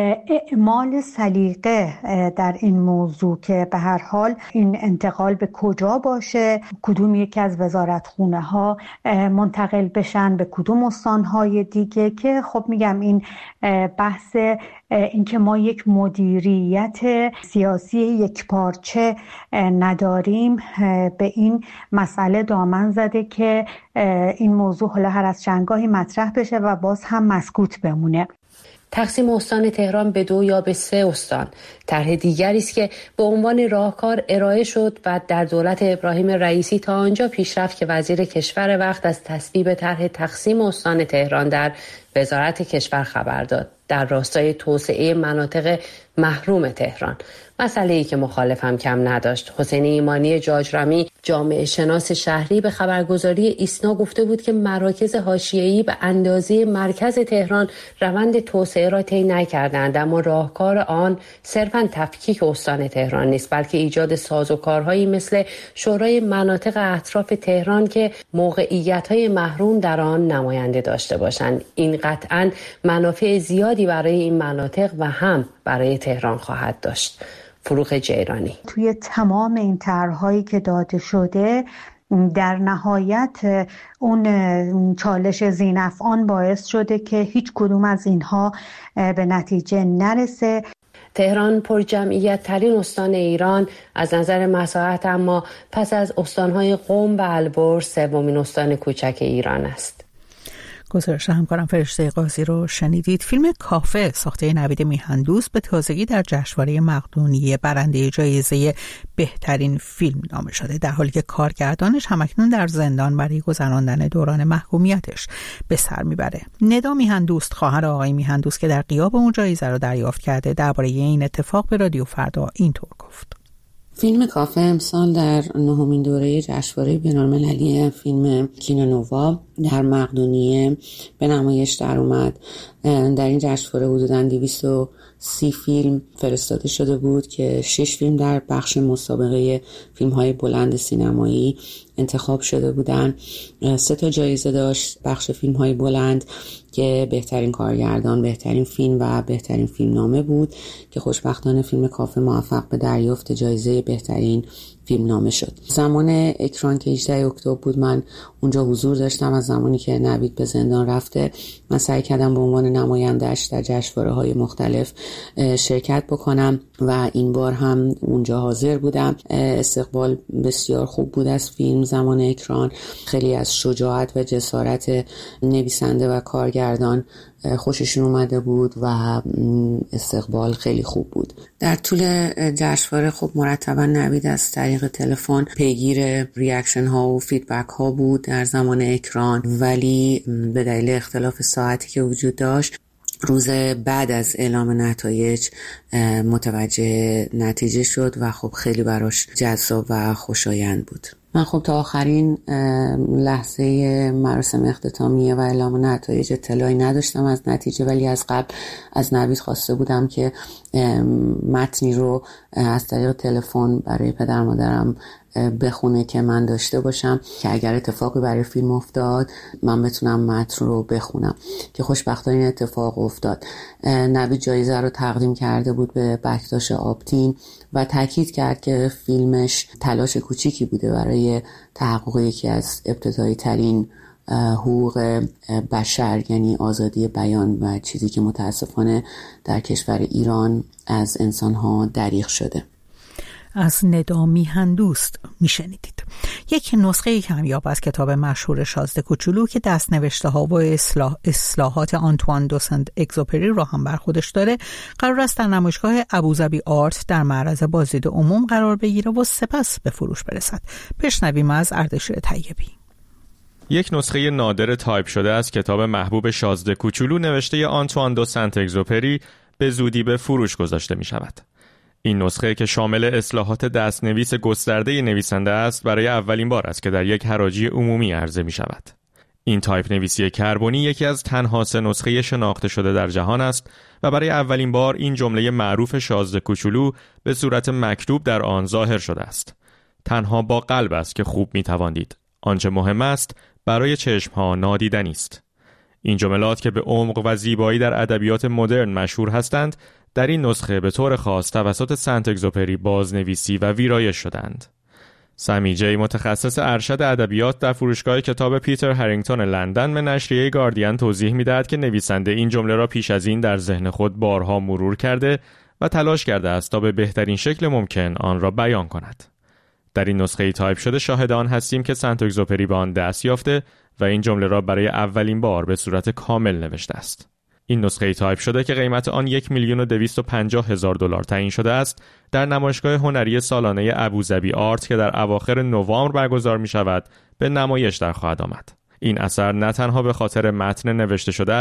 اعمال سلیقه در این موضوع که به هر حال این انتقال به کجا باشه، کدوم یکی از وزارتخونه ها منتقل بشن به کدوم استانهای دیگه، که خب میگم این بحث اینکه ما یک مدیریت سیاسی یک پارچه نداریم به این مسئله دامن زده که این موضوع حالا هر از چندگاهی مطرح بشه و باز هم مسکوت بمونه. تقسیم استان تهران به دو یا به سه استان طرح دیگری است که به عنوان راهکار ارائه شد و در دولت ابراهیم رئیسی تا آنجا پیش رفت که وزیر کشور وقت از تصویب طرح تقسیم استان تهران در وزارت کشور خبر داد در راستای توسعه مناطق محروم تهران. مسئله‌ای که مخالف هم کم نداشت. حسین ایمانی جاجرمی جامعه شناس شهری به خبرگزاری ایسنا گفته بود که مراکز حاشیه‌ای به اندازه مرکز تهران روند توسعه را طی نکردند، اما راهکار آن صرفاً تفکیک استان تهران نیست، بلکه ایجاد سازوکارهایی مثل شورای مناطق اطراف تهران که موقعیت‌های محروم در آن نماینده داشته باشند. این قطعاً منافع زیادی برای این مناطق و هم برای تهران خواهد داشت. فروغ جیرانی: توی تمام این طرح‌هایی که داده شده در نهایت اون چالش ذی‌نفعان باعث شده که هیچ کدوم از اینها به نتیجه نرسه. تهران پر جمعیت ترین استان ایران از نظر مساحت، اما پس از استان‌های قم و البرز سومین استان کوچک ایران است. گزارش همکارم فرشته قاضی رو شنیدید. فیلم کافه ساخته نوید میهندوست به تازگی در جشنواره مقدونیه برنده جایزه بهترین فیلم نامه شده، در حالی که کارگردانش همکنون در زندان برای گذراندن دوران محکومیتش به سر میبره. ندا میهندوست، خواهر آقای میهندوست که در غیاب اون جایزه رو دریافت کرده، درباره این اتفاق به رادیو فردا اینطور گفت: فیلم کافه امسال در نهمین دوره جشنواره بین‌المللی فیلم کینونووا در مقدونیه به نمایش در اومد. در این جشنواره حدوداً دویست و سی فیلم فرستاده شده بود که شش فیلم در بخش مسابقه فیلم‌های بلند سینمایی انتخاب شده بودن. سه تا جایزه داشت بخش فیلم‌های بلند که بهترین کارگردان، بهترین فیلم و بهترین فیلمنامه بود که خوشبختانه فیلم کافه موفق به دریافت جایزه بهترین فیلمنامه شد. زمان اکران که هجدهم اکتبر بود من اونجا حضور داشتم. از زمانی که نوید به زندان رفته من سعی کردم به عنوان نماینده‌اش در جشنواره‌های مختلف شرکت بکنم و این بار هم اونجا حاضر بودم. استقبال بسیار خوب بود از فیلم. زمان اکران خیلی از شجاعت و جسارت نویسنده و کارگردان خوششون اومده بود و استقبال خیلی خوب بود. در طول جشنواره خب مرتبا نوید از طریق تلفن پیگیر ریاکشن ها و فیدبک ها بود در زمان اکران، ولی به دلیل اختلاف ساعتی که وجود داشت روز بعد از اعلام نتایج متوجه نتیجه شد و خب خیلی براش جذاب و خوشایند بود. من خب تا آخرین لحظه مراسم اختتامیه و اعلام نتایج اطلاعی نداشتم از نتیجه، ولی از قبل از نوید خواسته بودم که متنی رو از طریق تلفن برای پدر مادرم بخونه که من داشته باشم که اگر اتفاقی برای فیلم افتاد من بتونم متن رو بخونم، که خوشبختانه این اتفاق افتاد. نوید جایزه رو تقدیم کرده بود به بکتاش آبتین و تاکید کرد که فیلمش تلاش کوچیکی بوده برای تحقق یکی از ابتدایی ترین حقوق بشر، یعنی آزادی بیان، و چیزی که متاسفانه در کشور ایران از انسان‌ها دریغ شده. از ندا میهندوست میشنیدید. یک نسخه کمیاب از کتاب مشهور شازده کوچولو که دست نوشته ها و اصلاح اصلاحات آنتوان دو سنت اگزوپری را هم بر خودش داره قرار است در نمایشگاه ابوظبی آرت در معرض بازدید عموم قرار بگیره و سپس به فروش برسد. بشنویم از اردشیر طیبی. یک نسخه نادر تایپ شده از کتاب محبوب شازده کوچولو نوشته آنتوان دو سنت اگزوپری به زودی به فروش گذاشته می شود. این نسخه که شامل اصلاحات دستنویس گسترده نویسنده است برای اولین بار است که در یک حراجی عمومی عرضه می شود. این تایپ نویسی کربنی یکی از تنها سه نسخه شناخته شده در جهان است و برای اولین بار این جمله معروف شازده کوچولو به صورت مکتوب در آن ظاهر شده است. تنها با قلب است که خوب می توان دید. آنچه مهم است برای چشمها نادیدنی است. این جملات که به عمق و زیبایی در ادبیات مدرن مشهور هستند در این نسخه به طور خاص توسط سنت اگزوپری بازنویسی و ویرایش شدند. سمی جی متخصص ارشد ادبیات در فروشگاه کتاب پیتر هرینگتون لندن به نشریه گاردین توضیح می‌دهد که نویسنده این جمله را پیش از این در ذهن خود بارها مرور کرده و تلاش کرده است تا به بهترین شکل ممکن آن را بیان کند. در این نسخه تایپ شده شاهد آن هستیم که سنت اگزوپری به آن دست یافته و این جمله را برای اولین بار به صورت کامل نوشته است. این نسخه تایپ شده که قیمت آن یک میلیون و دویست و پنجاه هزار دلار تعیین شده است در نمایشگاه هنری سالانه ابوظبی آرت که در اواخر نوامبر برگزار می شود به نمایش در خواهد آمد. این اثر نه تنها به خاطر متن نوشته شدهش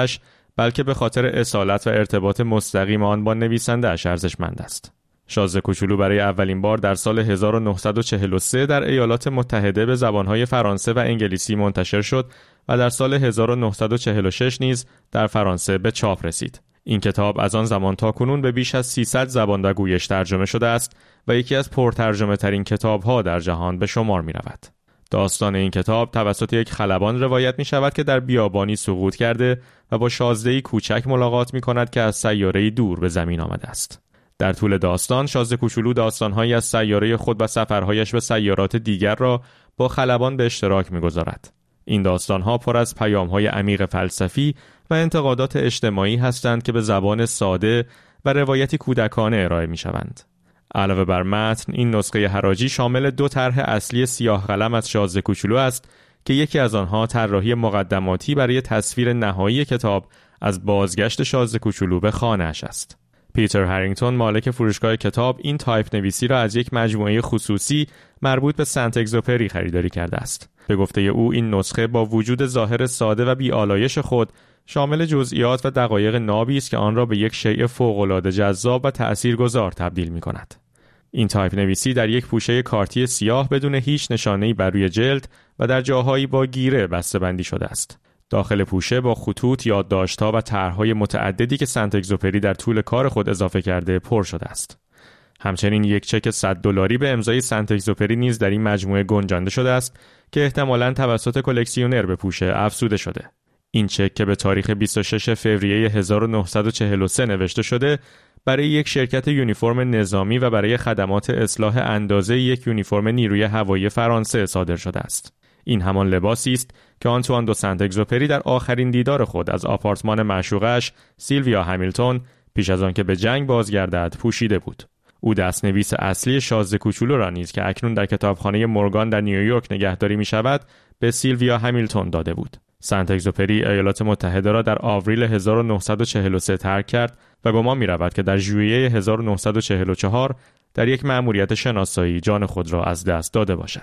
بلکه به خاطر اصالت و ارتباط مستقیم آن با نویسنده اش ارزشمند است. شاز کوچولو برای اولین بار در سال هزار و نهصد و چهل و سه در ایالات متحده به زبانهای فرانسه و انگلیسی منتشر شد و در سال هزار و نهصد و چهل و شش نیز در فرانسه به چاپ رسید. این کتاب از آن زمان تا کنون به بیش از سیصد زبان و گویش ترجمه شده است و یکی از پرترجمه ترین کتاب‌ها در جهان به شمار می‌رود. داستان این کتاب توسط یک خلبان روایت می‌شود که در بیابانی سقوط کرده و با شازده‌ای کوچک ملاقات می‌کند که از سیاره‌ای دور به زمین آمده است. در طول داستان شازده کوچولو داستان‌هایی از سیاره خود و سفرهایش به سیارات دیگر را با خلبان به اشتراک می‌گذارد. این داستان‌ها پر از پیام‌های عمیق فلسفی و انتقادات اجتماعی هستند که به زبان ساده و روایتی کودکانه ارائه می‌شوند. علاوه بر متن، این نسخه حراجی شامل دو طرح اصلی سیاه قلم از شازده کوچولو است که یکی از آنها طراحی مقدماتی برای تصویر نهایی کتاب از بازگشت شازده کوچولو به خانه‌اش است. پیتر هرینگتون، مالک فروشگاه کتاب، این تایپ نویسی را از یک مجموعه خصوصی مربوط به سنت اگزوپری خریداری کرده است. به گفته او این نسخه با وجود ظاهر ساده و بی‌آلایش خود شامل جزئیات و دقایق نابی است که آن را به یک شیء فوق‌العاده جذاب و تأثیرگذار تبدیل می‌کند. این تایپ نویسی در یک پوشه کارتی سیاه بدون هیچ نشانه‌ای بر روی جلد و در جاهایی با گیره بسته‌بندی شده است. داخل پوشه با خطوط، یادداشت‌ها و طرح‌های متعددی که سنت اگزوپری در طول کار خود اضافه کرده پر شده است. همچنین یک چک صد دلاری به امضای سنت اگزوپری نیز در این مجموعه گنجانده شده است که احتمالاً توسط کلکسیونر به پوشه افزوده شده. این چک که به تاریخ بیست و شش فوریه هزار و نهصد و چهل و سه نوشته شده برای یک شرکت یونیفرم نظامی و برای خدمات اصلاح اندازه یک یونیفرم نیروی هوایی فرانسه صادر شده است. این همان لباسی است که آنتوان دو سنت اگزوپری در آخرین دیدار خود از آپارتمان معشوقش سیلویا همیلتون پیش از آن که به جنگ بازگردد پوشیده بود. او دستنویس اصلی شازده کوچولو را نیز که اکنون در کتابخانه مورگان در نیویورک نگهداری می شود به سیلویا همیلتون داده بود. سنت اگزوپری ایالات متحده را در آوریل هزار و نهصد و چهل و سه ترک کرد و گمان می رود که در ژوئیه هزار و نهصد و چهل و چهار در یک مأموریت شناسایی جان خود را از دست داده باشد.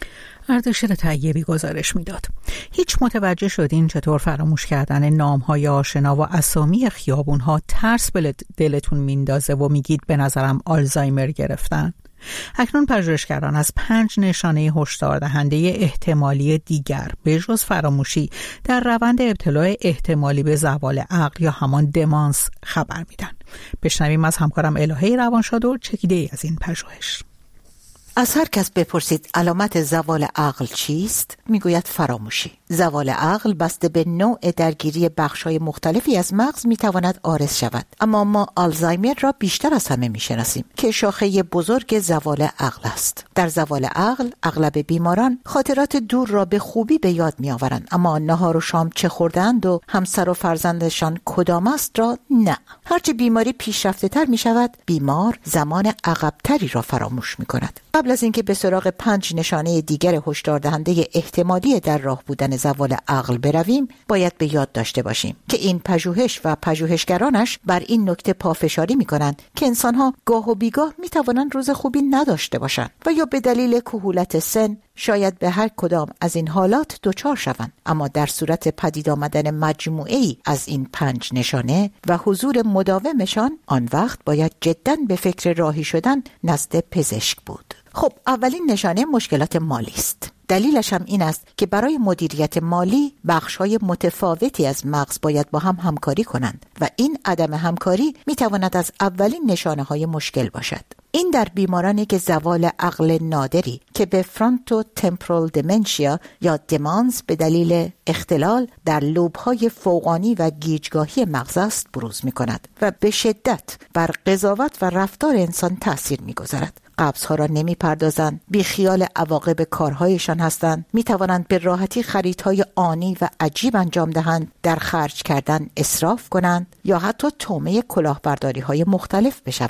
اردشیر طیبی گزارش میداد. هیچ متوجه شدین چطور فراموش کردن نام‌های آشنا و اسامی خیابون‌ها ترس به دلتون میندازه و میگید به نظرم آلزایمر گرفتن؟ اکنون پژوهشگران از پنج نشانه هشدار دهنده احتمالی دیگر به جز فراموشی در روند ابتلا احتمالی به زوال عقل یا همان دمانس خبر میدن. بشنویم از همکارم الهه روانشاد چکیده ای از این پژوهش. از هر کس بپرسید علامت زوال عقل چیست؟ میگوید فراموشی. زوال عقل بسته به نوع درگیری بخش‌های مختلفی از مغز میتواند عارض شود، اما ما آلزایمر را بیشتر از همه میشناسیم که شاخه بزرگ زوال عقل است. در زوال عقل اغلب بیماران خاطرات دور را به خوبی به یاد میآورند، اما نهار و شام چه خوردند و همسر و فرزندشان کدام است را نه. هرچه بیماری پیشرفته‌تر میشود، بیمار زمان عقب‌تری را فراموش میکند. قبل از اینکه به سراغ پنج نشانه دیگر هشدار دهنده احتمالی در راه بودن زوال عقل برویم، باید به یاد داشته باشیم که این پژوهش و پژوهشگرانش بر این نکته پافشاری می‌کنند که انسان‌ها گاه و بیگاه می‌توانند روز خوبی نداشته باشند و یا به دلیل کهولت سن شاید به هر کدام از این حالات دچار شوند، اما در صورت پدید آمدن مجموعه‌ای از این پنج نشانه و حضور مداومشان، آن وقت باید جداً به فکر راهی شدن نزد پزشک بود. خب، اولین نشانه مشکلات مالی است. دلیلش هم این است که برای مدیریت مالی بخش‌های متفاوتی از مغز باید با هم همکاری کنند و این عدم همکاری می‌تواند از اولین نشانه‌های مشکل باشد. این در بیمارانی که زوال عقل نادری که به فرونتو تمپورال دیمنشیا یا دمانس به دلیل اختلال در لوب‌های فوقانی و گیجگاهی مغز است بروز می‌کند و به شدت بر قضاوت و رفتار انسان تأثیر می‌گذارد. قبض‌ها را نمی‌پردازند، بی خیال عواقب کارهایشان هستند، می‌توانند به راحتی خریدهای آنی و عجیب انجام دهند، در خرج کردن اسراف کنند یا حتی طعمه کلاهبرداری‌های مختلف بشوند.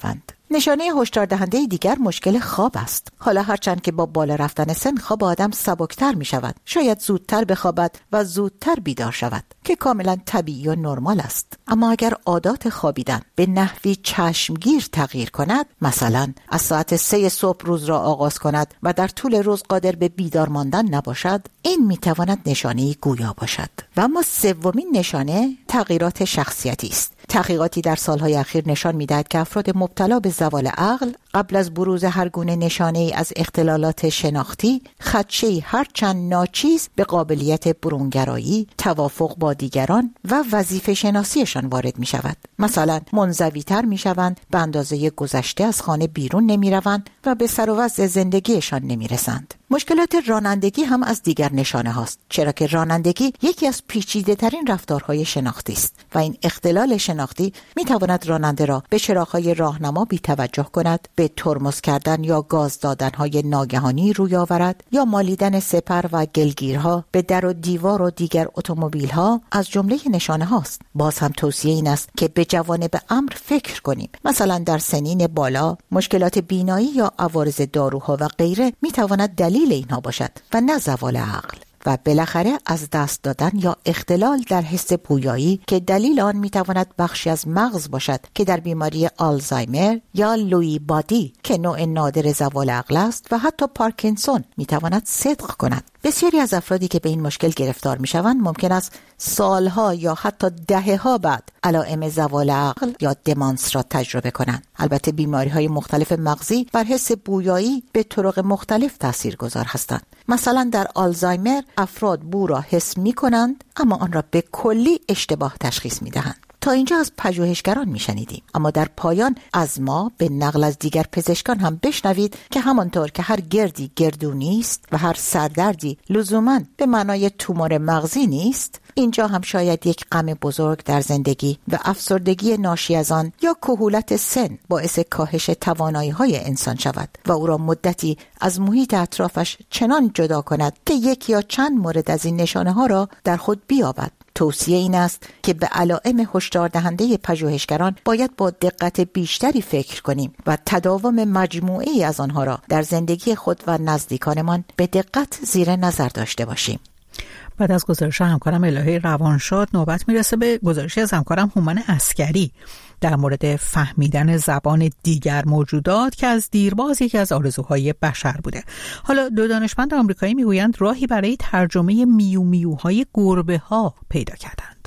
نشانه هشدار دهنده دیگر مشکل خواب است. حالا هرچند که با بالا رفتن سن خواب آدم سبکتر می شود، شاید زودتر بخوابد و زودتر بیدار شود که کاملا طبیعی و نرمال است. اما اگر عادات خوابیدن به نحوی چشمگیر تغییر کند، مثلا از ساعت سه صبح روز را آغاز کند و در طول روز قادر به بیدار ماندن نباشد، این می تواند نشانه گویا باشد. و اما سومین نشانه تغییرات شخصیتی است. تحقیقاتی در سالهای اخیر نشان می‌دهد که افراد مبتلا به زوال عقل قبل از بروز هر گونه نشانه‌ای از اختلالات شناختی، خدشه‌ای هرچند ناچیز به قابلیت برونگرایی، توافق با دیگران و وظیفه شناسیشان وارد می‌شود. مثلا منزوی‌تر می‌شوند، به اندازه گذشته از خانه بیرون نمی‌روند و به سر و وضع زندگیشان نمی‌رسند. مشکلات رانندگی هم از دیگر نشانه هاست، چرا که رانندگی یکی از پیچیده ترین رفتارهای شناختی است و این اختلال شناختی می تواند راننده را به چراغ‌های راهنما بی توجه کند، به ترمز کردن یا گاز دادن‌های ناگهانی روی آورد یا مالیدن سپر و گلگیرها به در و دیوار و دیگر اتومبیل‌ها از جمله نشانه هاست. باز هم توصیه این است که به جوانب امر فکر کنیم. مثلا در سنین بالا مشکلات بینایی یا عوارض داروها و غیره می تواند دلیل اینها باشد و نه زوال عقل. و بالاخره از دست دادن یا اختلال در حس پویایی که دلیل آن میتواند بخشی از مغز باشد که در بیماری آلزایمر یا لویی بادی که نوع نادر زوال عقل است و حتی پارکینسون میتواند صدق کند. بسیاری از افرادی که به این مشکل گرفتار میشوند ممکن است سالها یا حتی دهه‌ها بعد علائم زوال عقل یا دمانس را تجربه کنند. البته بیماری‌های مختلف مغزی بر حس بویایی به طرق مختلف تاثیرگذار هستند. مثلا در آلزایمر افراد بو را حس می‌کنند اما آن را به کلی اشتباه تشخیص می‌دهند. تا اینجا از پژوهشگران میشنیدیم، اما در پایان از ما به نقل از دیگر پزشکان هم بشنوید که همانطور که هر گردی گردو نیست و هر سردردی لزوماً به معنای تومور مغزی نیست، اینجا هم شاید یک غم بزرگ در زندگی و افسردگی ناشی از آن یا کهولت سن باعث کاهش توانایی‌های انسان شود و او را مدتی از محیط اطرافش چنان جدا کند که یک یا چند مورد از این نشانه‌ها را در خود بیابد. توصیه این است که به علائم هشدار دهنده پژوهشگران باید با دقت بیشتری فکر کنیم و تداوم مجموعه‌ای از آنها را در زندگی خود و نزدیکانمان به دقت زیر نظر داشته باشیم. بعد از گزارش همکارم الهه روانشاد نوبت میرسه به گزارشی از همکارم هومن عسکری در مورد فهمیدن زبان دیگر موجودات که از دیرباز یکی از آرزوهای بشر بوده. حالا دو دانشمند آمریکایی میگویند راهی برای ترجمه میو میوهای گربه ها پیدا کردند.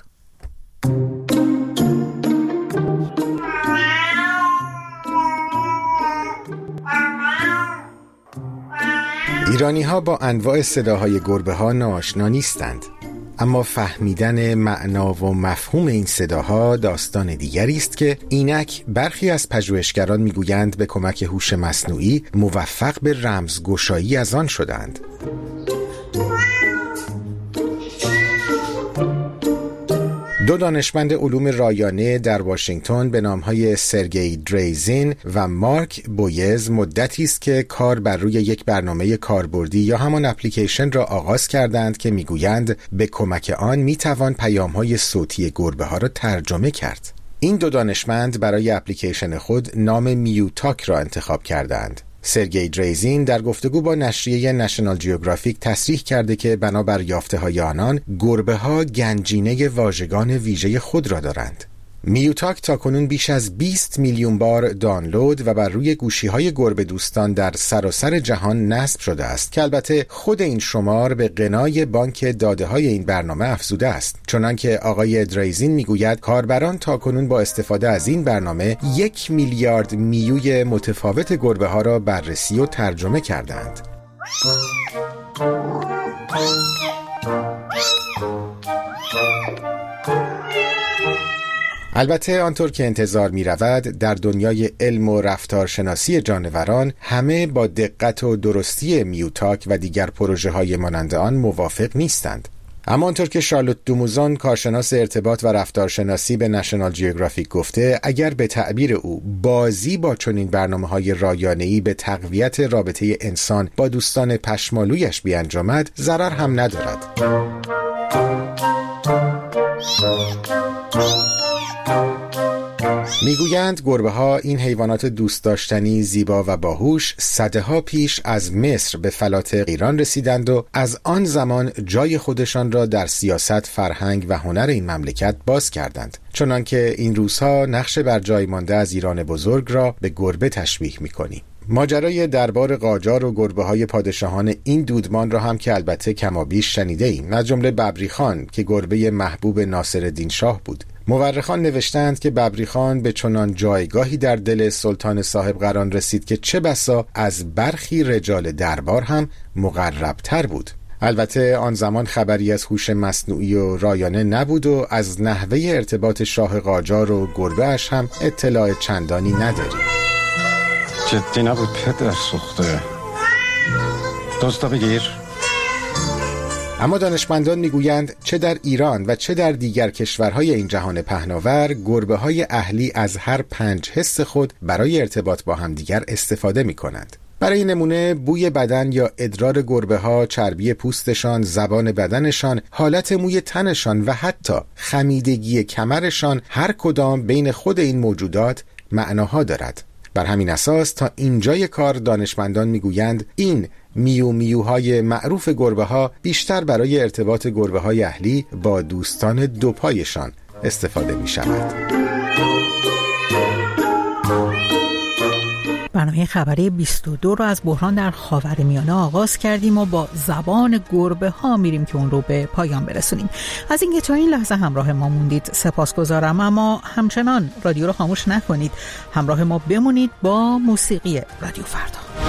ایرانی ها با انواع صداهای گربه ها ناآشنا نیستند، اما فهمیدن معنا و مفهوم این صداها داستان دیگری است که اینک برخی از پژوهشگران میگویند به کمک هوش مصنوعی موفق به رمزگشایی از آن شدند. دو دانشمند علوم رایانه در واشنگتن به نامهای سرگئی دریزین و مارک بویز مدتی است که کار بر روی یک برنامه کاربردی یا همان اپلیکیشن را آغاز کردند که میگویند به کمک آن میتوان پیام‌های صوتی گربه‌ها را ترجمه کرد. این دو دانشمند برای اپلیکیشن خود نام میوتاک را انتخاب کردند. سرگئی دریزین در گفتگو با نشریه نشنال جیوگرافیک تصریح کرده که بنابر یافته‌های آنان گربه‌ها گنجینه واژگان ویژه خود را دارند. میوتاک تاکنون بیش از بیست میلیون بار دانلود و بر روی گوشی‌های گربه دوستان در سراسر جهان نصب شده است که البته خود این شمار به غنای بانک داده‌های این برنامه افزوده است، چنانکه آقای دریزین میگوید کاربران تاکنون با استفاده از این برنامه یک میلیارد میوی متفاوت گربه‌ها را بررسی و ترجمه کردند. البته آنطور که انتظار می رود در دنیای علم و رفتارشناسی جانوران همه با دقت و درستی میوتاک و دیگر پروژه های مانند آن موافق نیستند. اما آنطور که شارلوت دوموزون کارشناس ارتباط و رفتارشناسی به نشنال جیوگرافیک گفته، اگر به تعبیر او بازی با چنین برنامه‌های رایانه‌ای به تقویت رابطه انسان با دوستان پشمالویش بیانجامد ضرر هم ندارد. میگویند گربه ها، این حیوانات دوست داشتنی، زیبا و باهوش، صدها پیش از مصر به فلات ایران رسیدند و از آن زمان جای خودشان را در سیاست، فرهنگ و هنر این مملکت باز کردند، چنانکه این روزها نقش بر جای مانده از ایران بزرگ را به گربه تشبیه می‌کنیم. ماجرای دربار قاجار و گربه های پادشاهان این دودمان را هم که البته کمابیش شنیده ایم، از جمله ببریخان که گربه محبوب ناصرالدین شاه بود. مورخان نوشتند که ببریخان به چنان جایگاهی در دل سلطان صاحب قران رسید که چه بسا از برخی رجال دربار هم مقربتر بود. البته آن زمان خبری از هوش مصنوعی و رایانه نبود و از نحوه ارتباط شاه قاجار و گربه اش هم اطلاع چندانی نداریم. جدی نبود پدر سوخته. دوستا بگیر. اما دانشمندان میگویند چه در ایران و چه در دیگر کشورهای این جهان پهناور، گربه های اهلی از هر پنج حس خود برای ارتباط با همدیگر استفاده می کنند. برای نمونه بوی بدن یا ادرار گربه ها، چربی پوستشان، زبان بدنشان، حالت موی تنشان و حتی خمیدگی کمرشان، هر کدام بین خود این موجودات معناها دارد. بر همین اساس تا اینجای کار دانشمندان میگویند این میو میوهای معروف گربه ها بیشتر برای ارتباط گربه های اهلی با دوستان دوپایشان استفاده می شود. برنامه خبری بیست و دو رو از بحران در خاورمیانه آغاز کردیم و با زبان گربه ها میریم که اون رو به پایان برسونیم. از اینکه تا این لحظه همراه ما موندید سپاسگزارم، اما همچنان رادیو رو خاموش نکنید، همراه ما بمونید با موسیقی رادیو فردا.